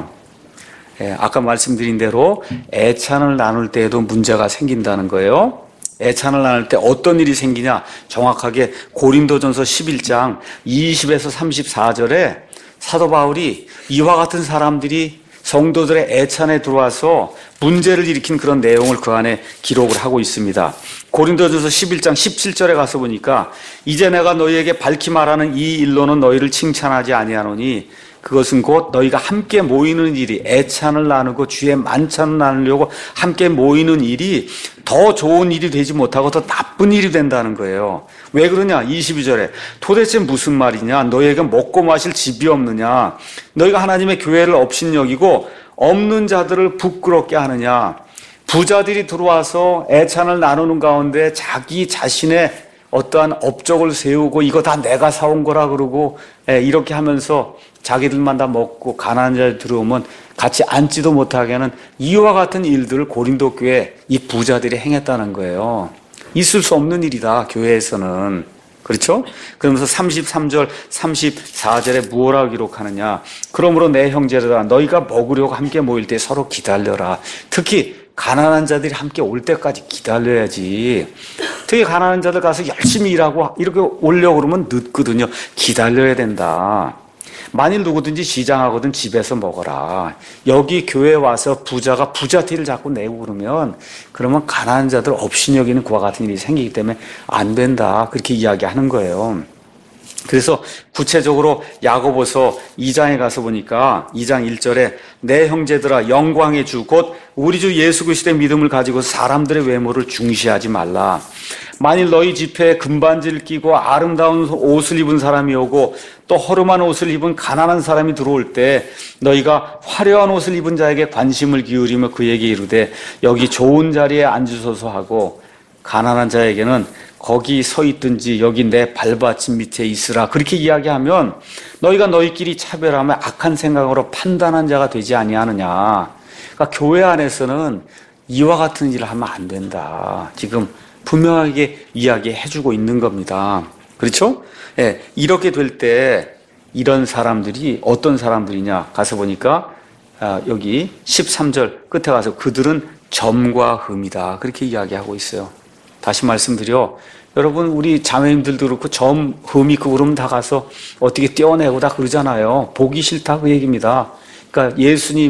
예, 아까 말씀드린 대로 애찬을 나눌 때에도 문제가 생긴다는 거예요. 애찬을 나눌 때 어떤 일이 생기냐? 정확하게 고린도전서 십일 장 이십에서 삼십사 절에 사도 바울이 이와 같은 사람들이 성도들의 애찬에 들어와서 문제를 일으킨 그런 내용을 그 안에 기록을 하고 있습니다. 고린도전서 십일 장 십칠 절에 가서 보니까 이제 내가 너희에게 밝히 말하는 이 일로는 너희를 칭찬하지 아니하노니 그것은 곧 너희가 함께 모이는 일이 애찬을 나누고 주의 만찬을 나누려고 함께 모이는 일이 더 좋은 일이 되지 못하고 더 나쁜 일이 된다는 거예요. 왜 그러냐? 이십이 절에 도대체 무슨 말이냐? 너희에게 먹고 마실 집이 없느냐? 너희가 하나님의 교회를 업신여기고 없는 자들을 부끄럽게 하느냐? 부자들이 들어와서 애찬을 나누는 가운데 자기 자신의 어떠한 업적을 세우고 이거 다 내가 사온 거라 그러고 이렇게 하면서 자기들만 다 먹고 가난한 자들 들어오면 같이 앉지도 못하게 하는 이와 같은 일들을 고린도 교회 이 부자들이 행했다는 거예요. 있을 수 없는 일이다, 교회에서는. 그렇죠? 그러면서 삼십삼 절, 삼십사 절에 무엇라고 기록하느냐? 그러므로 내 형제들아 너희가 먹으려고 함께 모일 때 서로 기다려라. 특히 가난한 자들이 함께 올 때까지 기다려야지. 특히 가난한 자들 가서 열심히 일하고 이렇게 오려고 그러면 늦거든요. 기다려야 된다. 만일 누구든지 시장하거든 집에서 먹어라. 여기 교회에 와서 부자가 부자티를 자꾸 내고 그러면 그러면 가난한 자들 업신여기는 그와 같은 일이 생기기 때문에 안 된다. 그렇게 이야기하는 거예요. 그래서 구체적으로 야고보서 이 장에 가서 보니까 이 장 일 절에 내 형제들아 영광의 주 곧 우리 주 예수 그리스도의 믿음을 가지고 사람들의 외모를 중시하지 말라. 만일 너희 집회에 금반지를 끼고 아름다운 옷을 입은 사람이 오고 또 허름한 옷을 입은 가난한 사람이 들어올 때 너희가 화려한 옷을 입은 자에게 관심을 기울이며 그에게 이르되 여기 좋은 자리에 앉으소서 하고 가난한 자에게는 거기 서 있든지 여기 내 발받침 밑에 있으라. 그렇게 이야기하면 너희가 너희끼리 차별하며 악한 생각으로 판단한 자가 되지 아니하느냐. 그러니까 교회 안에서는 이와 같은 일을 하면 안 된다. 지금 분명하게 이야기해주고 있는 겁니다. 그렇죠? 예, 이렇게 될 때 이런 사람들이 어떤 사람들이냐 가서 보니까 아, 여기 십삼 절 끝에 가서 그들은 점과 흠이다. 그렇게 이야기하고 있어요. 다시 말씀드려 여러분 우리 자매님들도 그렇고 점, 흠 있고 그러면 다 가서 어떻게 떼어내고 다 그러잖아요. 보기 싫다 그 얘기입니다. 그러니까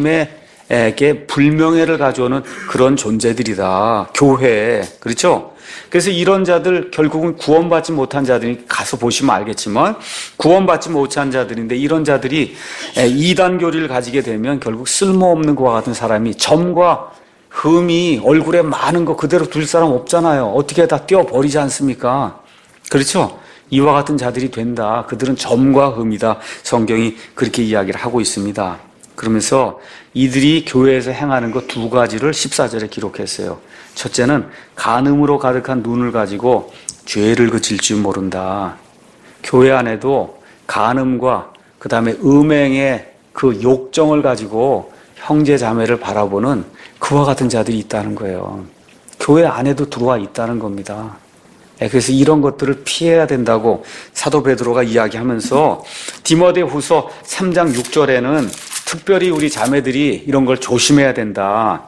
예수님에게 불명예를 가져오는 그런 존재들이다. 교회. 그렇죠? 그래서 이런 자들 결국은 구원받지 못한 자들이 가서 보시면 알겠지만 구원받지 못한 자들인데 이런 자들이 이단 교리를 가지게 되면 결국 쓸모없는 것과 같은 사람이 점과 흠이 얼굴에 많은 거 그대로 둘 사람 없잖아요. 어떻게 다 떼어버리지 않습니까? 그렇죠? 이와 같은 자들이 된다. 그들은 점과 흠이다. 성경이 그렇게 이야기를 하고 있습니다. 그러면서 이들이 교회에서 행하는 것 두 가지를 십사 절에 기록했어요. 첫째는 간음으로 가득한 눈을 가지고 죄를 그칠 줄 모른다. 교회 안에도 간음과 그 다음에 음행의 그 욕정을 가지고 형제 자매를 바라보는 그와 같은 자들이 있다는 거예요. 교회 안에도 들어와 있다는 겁니다. 그래서 이런 것들을 피해야 된다고 사도 베드로가 이야기하면서 디모데후서 삼 장 육 절에는 특별히 우리 자매들이 이런 걸 조심해야 된다.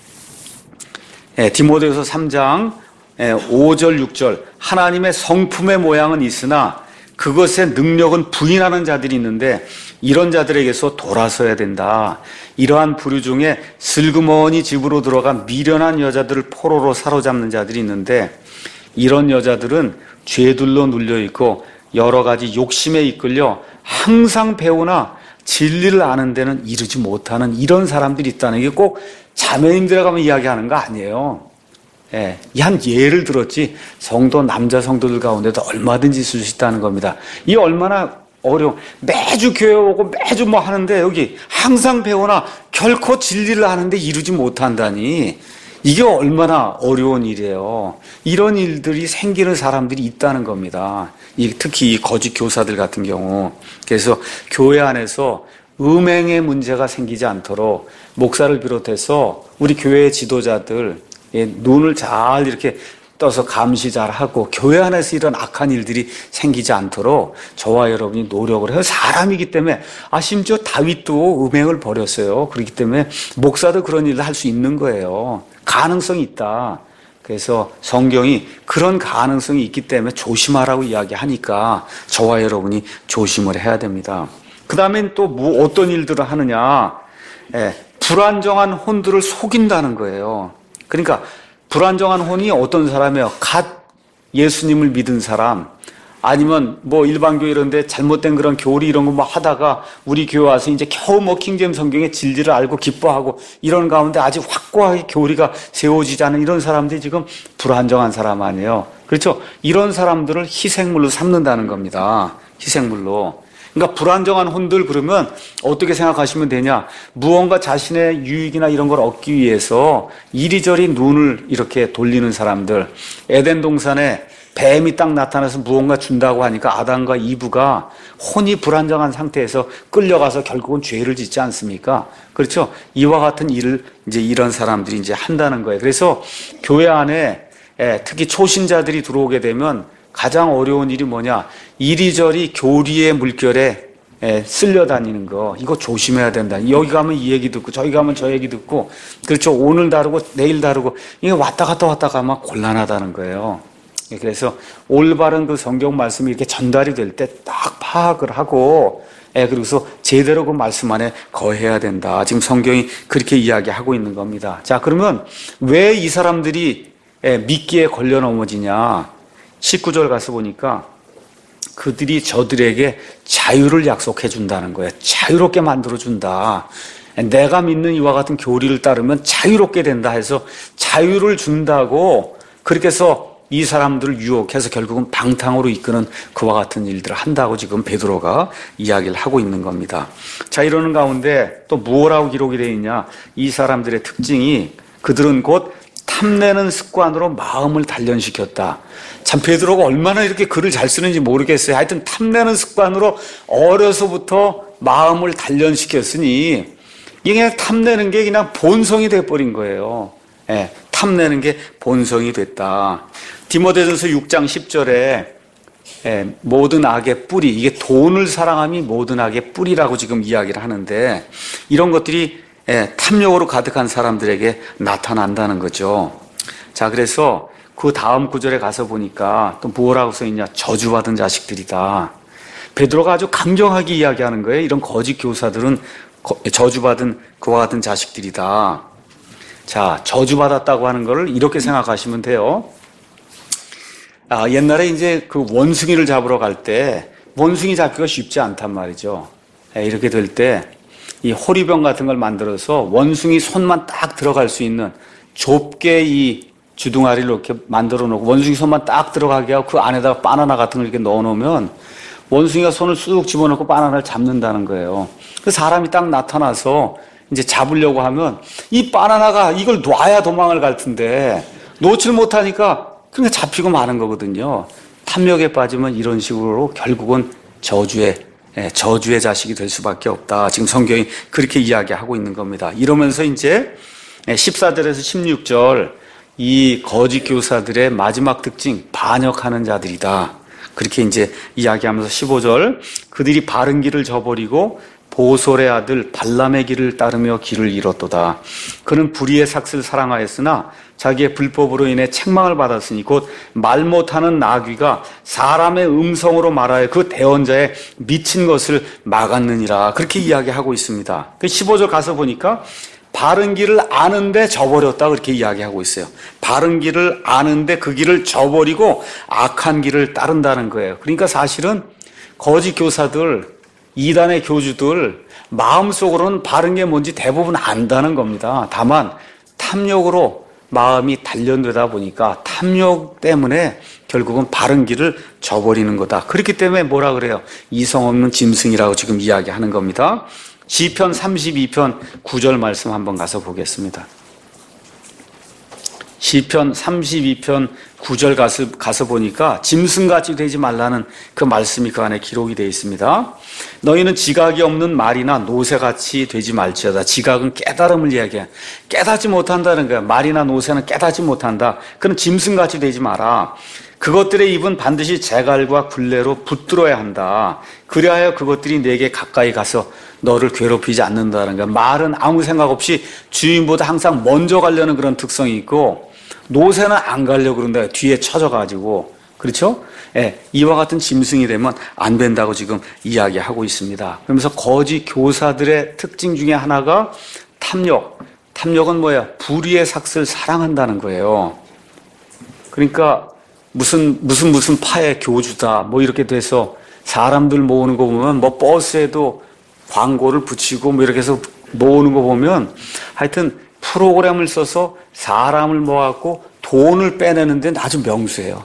디모데후서 삼 장 오 절 육 절 하나님의 성품의 모양은 있으나 그것의 능력은 부인하는 자들이 있는데 이런 자들에게서 돌아서야 된다. 이러한 부류 중에 슬그머니 집으로 들어가 미련한 여자들을 포로로 사로잡는 자들이 있는데 이런 여자들은 죄들로 눌려있고 여러 가지 욕심에 이끌려 항상 배우나 진리를 아는 데는 이르지 못하는 이런 사람들이 있다는 게 꼭 자매님들에 가면 이야기하는 거 아니에요. 예, 한 예를 들었지 성도 남자 성도들 가운데도 얼마든지 있을 수 있다는 겁니다. 이 얼마나 어려워. 매주 교회 오고 매주 뭐 하는데 여기 항상 배우나 결코 진리를 아는데 이루지 못한다니 이게 얼마나 어려운 일이에요. 이런 일들이 생기는 사람들이 있다는 겁니다. 특히 이 거짓 교사들 같은 경우. 그래서 교회 안에서 음행의 문제가 생기지 않도록 목사를 비롯해서 우리 교회 지도자들 눈을 잘 이렇게 떠서 감시 잘 하고 교회 안에서 이런 악한 일들이 생기지 않도록 저와 여러분이 노력을 해요. 사람이기 때문에 아 심지어 다윗도 음행을 벌였어요. 그렇기 때문에 목사도 그런 일을 할 수 있는 거예요. 가능성이 있다. 그래서 성경이 그런 가능성이 있기 때문에 조심하라고 이야기하니까 저와 여러분이 조심을 해야 됩니다. 그 다음엔 또 뭐 어떤 일들을 하느냐. 예, 불안정한 혼들을 속인다는 거예요. 그러니까 불안정한 혼이 어떤 사람이에요? 갓 예수님을 믿은 사람, 아니면 뭐 일반 교회 이런 데 잘못된 그런 교리 이런 거 뭐 하다가 우리 교회 와서 이제 겨우 뭐 킹제임 성경의 진리를 알고 기뻐하고 이런 가운데 아직 확고하게 교리가 세워지지 않은 이런 사람들이 지금 불안정한 사람 아니에요. 그렇죠? 이런 사람들을 희생물로 삼는다는 겁니다. 희생물로. 그러니까 불안정한 혼들 그러면 어떻게 생각하시면 되냐? 무언가 자신의 유익이나 이런 걸 얻기 위해서 이리저리 눈을 이렇게 돌리는 사람들. 에덴 동산에 뱀이 딱 나타나서 무언가 준다고 하니까 아담과 이브가 혼이 불안정한 상태에서 끌려가서 결국은 죄를 짓지 않습니까? 그렇죠? 이와 같은 일을 이제 이런 사람들이 이제 한다는 거예요. 그래서 교회 안에 특히 초신자들이 들어오게 되면 가장 어려운 일이 뭐냐? 이리저리 교리의 물결에 쓸려다니는 거. 이거 조심해야 된다. 여기 가면 이 얘기 듣고 저기 가면 저 얘기 듣고 그렇죠. 오늘 다르고 내일 다르고 이게 왔다 갔다 왔다 가면 곤란하다는 거예요. 그래서 올바른 그 성경 말씀이 이렇게 전달이 될 때 딱 파악을 하고 그래서 제대로 그 말씀 안에 거해야 된다. 지금 성경이 그렇게 이야기하고 있는 겁니다. 자, 그러면 왜 이 사람들이 미끼에 걸려 넘어지냐? 십구 절 가서 보니까 그들이 저들에게 자유를 약속해 준다는 거예요. 자유롭게 만들어 준다. 내가 믿는 이와 같은 교리를 따르면 자유롭게 된다 해서 자유를 준다고 그렇게 해서 이 사람들을 유혹해서 결국은 방탕으로 이끄는 그와 같은 일들을 한다고 지금 베드로가 이야기를 하고 있는 겁니다. 자, 이러는 가운데 또 뭐라고 기록이 되어 있냐? 이 사람들의 특징이 그들은 곧 탐내는 습관으로 마음을 단련시켰다. 참 베드로가 얼마나 이렇게 글을 잘 쓰는지 모르겠어요. 하여튼 탐내는 습관으로 어려서부터 마음을 단련시켰으니 이게 그냥 탐내는 게 그냥 본성이 돼버린 거예요. 예, 탐내는 게 본성이 됐다. 디모데전서 육 장 십 절에 예, 모든 악의 뿌리, 이게 돈을 사랑함이 모든 악의 뿌리라고 지금 이야기를 하는데 이런 것들이 예, 탐욕으로 가득한 사람들에게 나타난다는 거죠. 자, 그래서 그 다음 구절에 가서 보니까 또 뭐라고 써있냐? 저주받은 자식들이다. 베드로가 아주 강경하게 이야기하는 거예요. 이런 거짓 교사들은 저주받은 그와 같은 자식들이다. 자, 저주받았다고 하는 것을 이렇게 생각하시면 돼요. 아, 옛날에 이제 그 원숭이를 잡으러 갈 때 원숭이 잡기가 쉽지 않단 말이죠. 예, 이렇게 될 때 이 호리병 같은 걸 만들어서 원숭이 손만 딱 들어갈 수 있는 좁게 이 주둥아리를 이렇게 만들어 놓고 원숭이 손만 딱 들어가게 하고 그 안에다가 바나나 같은 걸 이렇게 넣어 놓으면 원숭이가 손을 쑥 집어넣고 바나나를 잡는다는 거예요. 그 사람이 딱 나타나서 이제 잡으려고 하면 이 바나나가 이걸 놔야 도망을 갈 텐데 놓질 못하니까 그냥 잡히고 마는 거거든요. 탐욕에 빠지면 이런 식으로 결국은 저주의 저주의 자식이 될 수밖에 없다. 지금 성경이 그렇게 이야기하고 있는 겁니다. 이러면서 이제 십사 절에서 십육 절 이 거짓 교사들의 마지막 특징 반역하는 자들이다. 그렇게 이제 이야기하면서 십오 절 그들이 바른 길을 저버리고 보솔의 아들 발람의 길을 따르며 길을 잃었도다. 그는 불의의 삭슬 사랑하였으나 자기의 불법으로 인해 책망을 받았으니 곧 말 못하는 나귀가 사람의 음성으로 말하여 그 대언자의 미친 것을 막았느니라. 그렇게 이야기하고 있습니다. 십오 절 가서 보니까 바른 길을 아는데 저버렸다 그렇게 이야기하고 있어요. 바른 길을 아는데 그 길을 저버리고 악한 길을 따른다는 거예요. 그러니까 사실은 거짓 교사들, 이단의 교주들 마음속으로는 바른 게 뭔지 대부분 안다는 겁니다. 다만 탐욕으로 마음이 단련되다 보니까 탐욕 때문에 결국은 바른 길을 저버리는 거다. 그렇기 때문에 뭐라 그래요? 이성 없는 짐승이라고 지금 이야기하는 겁니다. 시편 삼십이 편 구 절 말씀 한번 가서 보겠습니다. 시편 삼십이 편 구 절 가서, 가서 보니까 짐승같이 되지 말라는 그 말씀이 그 안에 기록이 되어 있습니다. 너희는 지각이 없는 말이나 노새같이 되지 말지어다. 지각은 깨달음을 이야기해. 깨닫지 못한다는 거야. 말이나 노새는 깨닫지 못한다. 그럼 짐승같이 되지 마라. 그것들의 입은 반드시 재갈과 굴레로 붙들어야 한다. 그리하여 그것들이 내게 가까이 가서 너를 괴롭히지 않는다는 거야. 말은 아무 생각 없이 주인보다 항상 먼저 가려는 그런 특성이 있고, 노새는 안 가려고 그런다. 뒤에 쳐져가지고. 그렇죠? 예, 이와 같은 짐승이 되면 안 된다고 지금 이야기하고 있습니다. 그러면서 거짓 교사들의 특징 중에 하나가 탐욕. 탐욕은 뭐야? 불의의 삭슬 사랑한다는 거예요. 그러니까 무슨 무슨 무슨 파의 교주다 뭐 이렇게 돼서 사람들 모으는 거 보면 뭐 버스에도 광고를 붙이고 뭐 이렇게 해서 모으는 거 보면 하여튼 프로그램을 써서 사람을 모아갖고 돈을 빼내는 데는 아주 명수예요.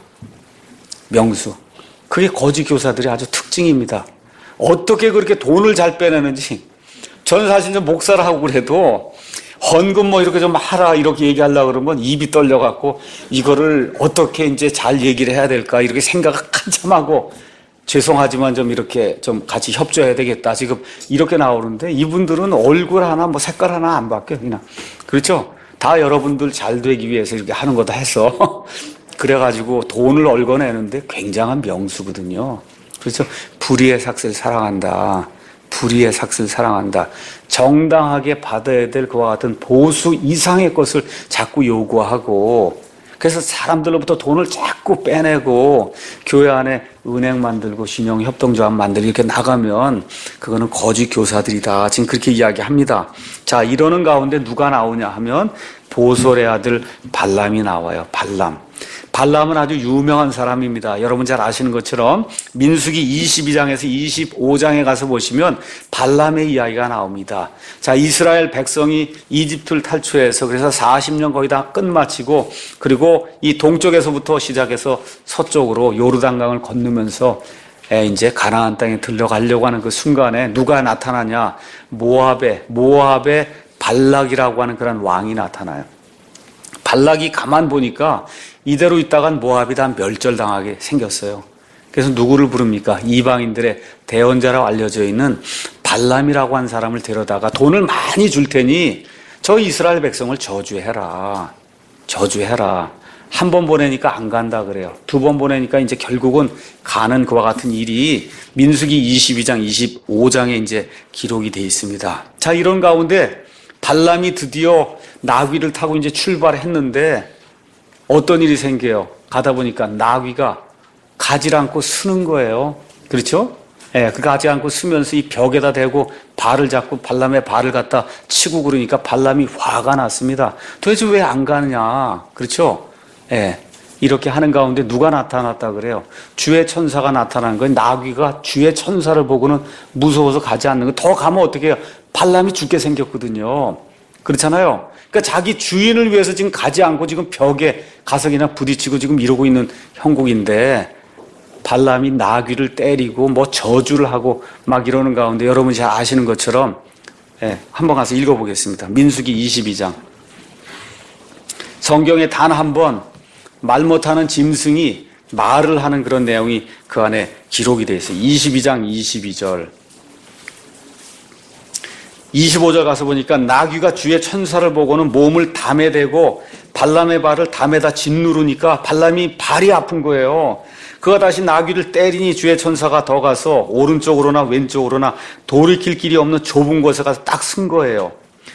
명수. 그게 거짓 교사들이 아주 특징입니다. 어떻게 그렇게 돈을 잘 빼내는지. 저는 사실 좀 목사를 하고 그래도 헌금 뭐 이렇게 좀 하라 이렇게 얘기하려고 그러면 입이 떨려갖고 이거를 어떻게 이제 잘 얘기를 해야 될까 이렇게 생각을 한참 하고 죄송하지만 좀 이렇게 좀 같이 협조해야 되겠다. 지금 이렇게 나오는데 이분들은 얼굴 하나 뭐 색깔 하나 안 바뀌어 그냥. 그렇죠? 다 여러분들 잘 되기 위해서 이렇게 하는 거다 해서 그래가지고 돈을 얽어내는데 굉장한 명수거든요. 그렇죠? 불의의 삭슬 사랑한다. 불의의 삭슬 사랑한다. 정당하게 받아야 될 그와 같은 보수 이상의 것을 자꾸 요구하고 그래서 사람들로부터 돈을 자꾸 빼내고 교회 안에 은행 만들고 신용협동조합 만들고 이렇게 나가면 그거는 거짓 교사들이다. 지금 그렇게 이야기합니다. 자, 이러는 가운데 누가 나오냐 하면 보솔의 아들 발람이 나와요. 발람. 발람은 아주 유명한 사람입니다. 여러분 잘 아시는 것처럼 민수기 이십이 장에서 이십오 장에 가서 보시면 발람의 이야기가 나옵니다. 자, 이스라엘 백성이 이집트를 탈출해서 그래서 사십 년 거의 다 끝마치고 그리고 이 동쪽에서부터 시작해서 서쪽으로 요르단강을 건너면서 이제 가나안 땅에 들어가려고 하는 그 순간에 누가 나타나냐? 모압의 모압의 발락이라고 하는 그런 왕이 나타나요. 발락이 가만 보니까 이대로 있다간 모압이 다 멸절당하게 생겼어요. 그래서 누구를 부릅니까? 이방인들의 대언자라고 알려져 있는 발람이라고 한 사람을 데려다가 돈을 많이 줄 테니 저 이스라엘 백성을 저주해라. 저주해라. 한 번 보내니까 안 간다 그래요. 두 번 보내니까 이제 결국은 가는 그와 같은 일이 민수기 이십이 장, 이십오 장에 이제 기록이 돼 있습니다. 자, 이런 가운데 발람이 드디어 나귀를 타고 이제 출발했는데 어떤 일이 생겨요? 가다 보니까 나귀가 가지 않고 쓰는 거예요. 그렇죠? 예, 그 가지 않고 쓰면서 이 벽에다 대고 발을 잡고 발람의 발을 갖다 치고 그러니까 발람이 화가 났습니다. 도대체 왜 안 가느냐? 그렇죠? 예, 이렇게 하는 가운데 누가 나타났다 그래요? 주의 천사가 나타난 거예요. 나귀가 주의 천사를 보고는 무서워서 가지 않는 거. 더 가면 어떻게 해요? 발람이 죽게 생겼거든요. 그렇잖아요. 그러니까 자기 주인을 위해서 지금 가지 않고 지금 벽에 가서 그냥 부딪히고 지금 이러고 있는 형국인데 발람이 나귀를 때리고 뭐 저주를 하고 막 이러는 가운데 여러분이 잘 아시는 것처럼 예, 한번 가서 읽어보겠습니다. 민수기 이십이 장. 성경에 단 한 번 말 못하는 짐승이 말을 하는 그런 내용이 그 안에 기록이 되어 있어요. 이십이 장 이십이 절. 이십오 절 가서 보니까 나귀가 주의 천사를 보고는 몸을 담에 대고 발람의 발을 담에다 짓누르니까 발람이 발이 아픈 거예요. 그가 다시 나귀를 때리니 주의 천사가 더 가서 오른쪽으로나 왼쪽으로나 돌이킬 길이 없는 좁은 곳에 가서 딱 쓴 거예요.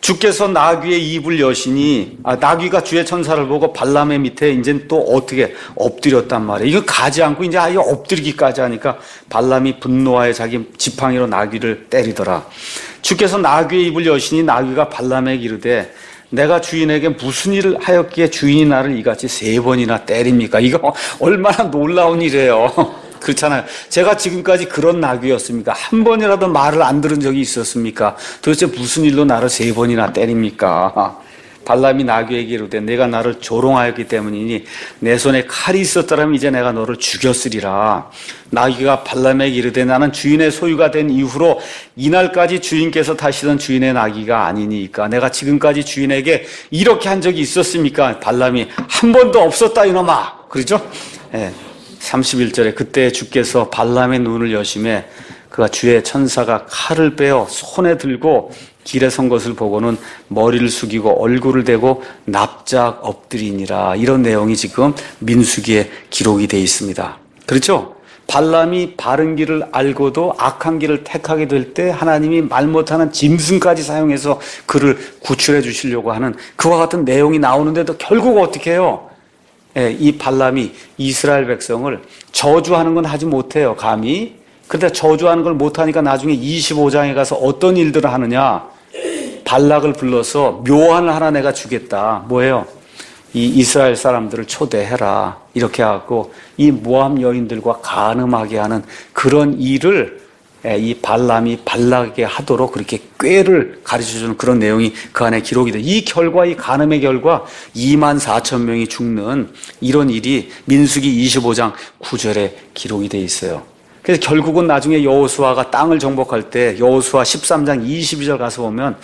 주께서 나귀의 입을 여시니, 아, 나귀가 주의 천사를 보고 발람의 밑에 이제 또 어떻게 엎드렸단 말이에요. 이거 가지 않고 이제 아예 엎드리기까지 하니까 발람이 분노하여 자기 지팡이로 나귀를 때리더라. 주께서 나귀의 입을 여시니 나귀가 발람에게 이르되 내가 주인에게 무슨 일을 하였기에 주인이 나를 이같이 세 번이나 때립니까? 이거 얼마나 놀라운 일이에요. 그렇잖아요. 제가 지금까지 그런 나귀였습니까? 한 번이라도 말을 안 들은 적이 있었습니까? 도대체 무슨 일로 나를 세 번이나 때립니까? 발람이 나귀에게 이르되 내가 나를 조롱하였기 때문이니 내 손에 칼이 있었더라면 이제 내가 너를 죽였으리라. 나귀가 발람에게 이르되 나는 주인의 소유가 된 이후로 이날까지 주인께서 타시던 주인의 나귀가 아니니까 내가 지금까지 주인에게 이렇게 한 적이 있었습니까? 발람이 한 번도 없었다 이놈아. 그렇죠? 예. 삼십일 절에 그때 주께서 발람의 눈을 여심해 그가 주의 천사가 칼을 빼어 손에 들고 길에 선 것을 보고는 머리를 숙이고 얼굴을 대고 납작 엎드리니라. 이런 내용이 지금 민수기에 기록이 되어 있습니다. 그렇죠? 발람이 바른 길을 알고도 악한 길을 택하게 될 때 하나님이 말 못하는 짐승까지 사용해서 그를 구출해 주시려고 하는 그와 같은 내용이 나오는데도 결국 어떻게 해요? 예, 이 발람이 이스라엘 백성을 저주하는 건 하지 못해요, 감히. 그런데 저주하는 걸 못하니까 나중에 이십오 장에 가서 어떤 일들을 하느냐. 발락을 불러서 묘안을 하나 내가 주겠다. 뭐예요? 이 이스라엘 사람들을 초대해라. 이렇게 하고 이 모함 여인들과 간음하게 하는 그런 일을 이 발람이 발락에게 하도록 그렇게 꾀를 가르쳐주는 그런 내용이 그 안에 기록이 돼. 이 결과, 이 간음의 결과 이만 사천 명이 죽는 이런 일이 민수기 이십오 장 구 절에 기록이 돼 있어요. 그래서 결국은 나중에 여호수아가 땅을 정복할 때 여호수아 십삼 장 이십이 절 가서 보면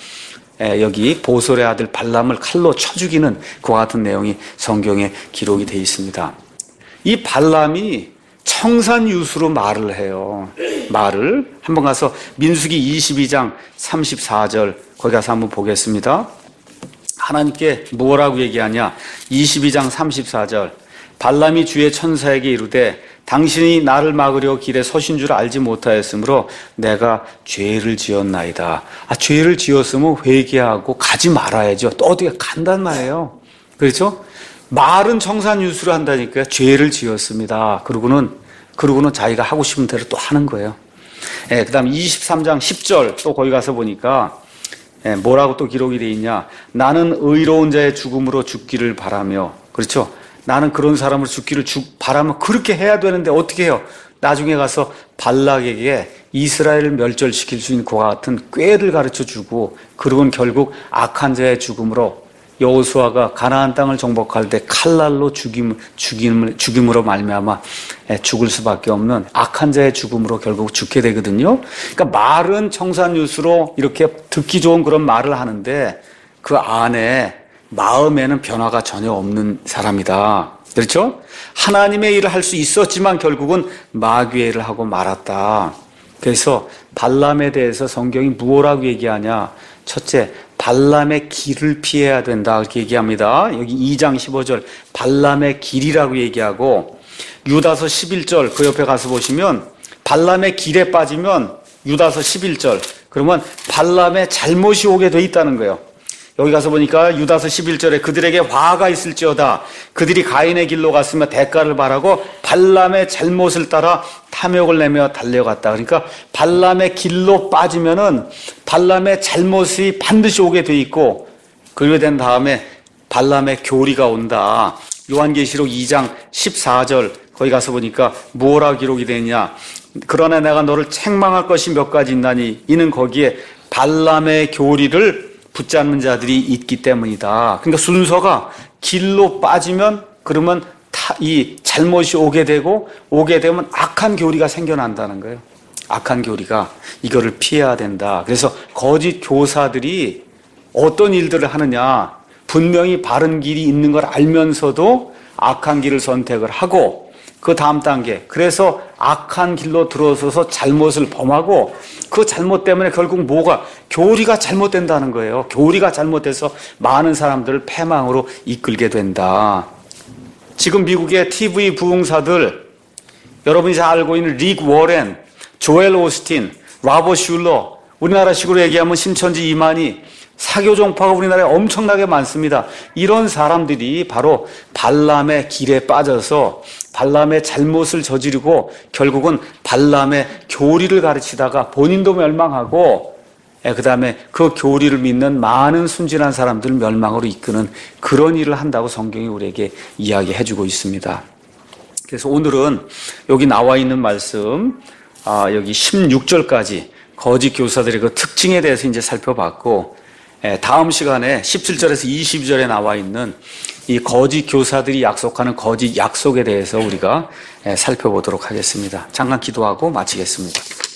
여기 보솔의 아들 발람을 칼로 쳐 죽이는 그와 같은 내용이 성경에 기록이 돼 있습니다. 이 발람이 청산유수로 말을 해요. 말을 한번 가서 민수기 이십이 장 삼십사 절 거기 가서 한번 보겠습니다. 하나님께 뭐라고 얘기하냐? 이십이 장 삼십사 절 발람이 주의 천사에게 이르되 당신이 나를 막으려 길에 서신 줄 알지 못하였으므로 내가 죄를 지었나이다. 아, 죄를 지었으면 회개하고 가지 말아야죠. 또 어디가 간단 말이에요. 그렇죠? 말은 청산유수를 한다니까요. 죄를 지었습니다. 그러고는, 그러고는 자기가 하고 싶은 대로 또 하는 거예요. 예, 그 다음 이십삼 장 십 절 또 거기 가서 보니까, 예, 뭐라고 또 기록이 되어 있냐. 나는 의로운 자의 죽음으로 죽기를 바라며, 그렇죠? 나는 그런 사람으로 죽기를 죽, 바라면 그렇게 해야 되는데 어떻게 해요? 나중에 가서 발락에게 이스라엘을 멸절시킬 수 있는 그와 같은 꾀를 가르쳐 주고, 그러고는 결국 악한 자의 죽음으로 여호수아가 가나안 땅을 정복할 때 칼날로 죽임, 죽임, 죽임으로 말미암아 죽을 수밖에 없는 악한 자의 죽음으로 결국 죽게 되거든요. 그러니까 말은 청산유수로 이렇게 듣기 좋은 그런 말을 하는데 그 안에 마음에는 변화가 전혀 없는 사람이다. 그렇죠? 하나님의 일을 할 수 있었지만 결국은 마귀의 일을 하고 말았다. 그래서 발람에 대해서 성경이 무엇라고 얘기하냐? 첫째, 발람의 길을 피해야 된다 이렇게 얘기합니다. 여기 이 장 십오 절 발람의 길이라고 얘기하고 유다서 십일 절 그 옆에 가서 보시면 발람의 길에 빠지면 유다서 십일 절 그러면 발람의 잘못이 오게 돼 있다는 거예요. 여기 가서 보니까 유다서 십일 절에 그들에게 화가 있을지어다 그들이 가인의 길로 갔으며 대가를 바라고 발람의 잘못을 따라 탐욕을 내며 달려갔다. 그러니까 발람의 길로 빠지면은 발람의 잘못이 반드시 오게 돼 있고 그렇게 된 다음에 발람의 교리가 온다. 요한계시록 이 장 십사 절 거기 가서 보니까 뭐라 기록이 되냐. 그러나 내가 너를 책망할 것이 몇 가지 있나니 이는 거기에 발람의 교리를 붙잡는 자들이 있기 때문이다. 그러니까 순서가 길로 빠지면 그러면 타, 이 잘못이 오게 되고 오게 되면 악한 교리가 생겨난다는 거예요. 악한 교리가 이거를 피해야 된다. 그래서 거짓 교사들이 어떤 일들을 하느냐. 분명히 바른 길이 있는 걸 알면서도 악한 길을 선택을 하고 그 다음 단계 그래서 악한 길로 들어서서 잘못을 범하고 그 잘못 때문에 결국 뭐가 교리가 잘못된다는 거예요. 교리가 잘못돼서 많은 사람들을 패망으로 이끌게 된다. 지금 미국의 티비 부흥사들 여러분이 잘 알고 있는 릭 워렌, 조엘 오스틴, 라버 슐러 우리나라식으로 얘기하면 신천지 이만희 사교 종파가 우리나라에 엄청나게 많습니다. 이런 사람들이 바로 발람의 길에 빠져서 발람의 잘못을 저지르고 결국은 발람의 교리를 가르치다가 본인도 멸망하고 그 다음에 그 교리를 믿는 많은 순진한 사람들을 멸망으로 이끄는 그런 일을 한다고 성경이 우리에게 이야기해주고 있습니다. 그래서 오늘은 여기 나와 있는 말씀, 아, 여기 십육 절까지 거짓 교사들의 그 특징에 대해서 이제 살펴봤고, 다음 시간에 십칠 절에서 이십 절에 나와 있는 이 거짓 교사들이 약속하는 거짓 약속에 대해서 우리가 살펴보도록 하겠습니다. 잠깐 기도하고 마치겠습니다.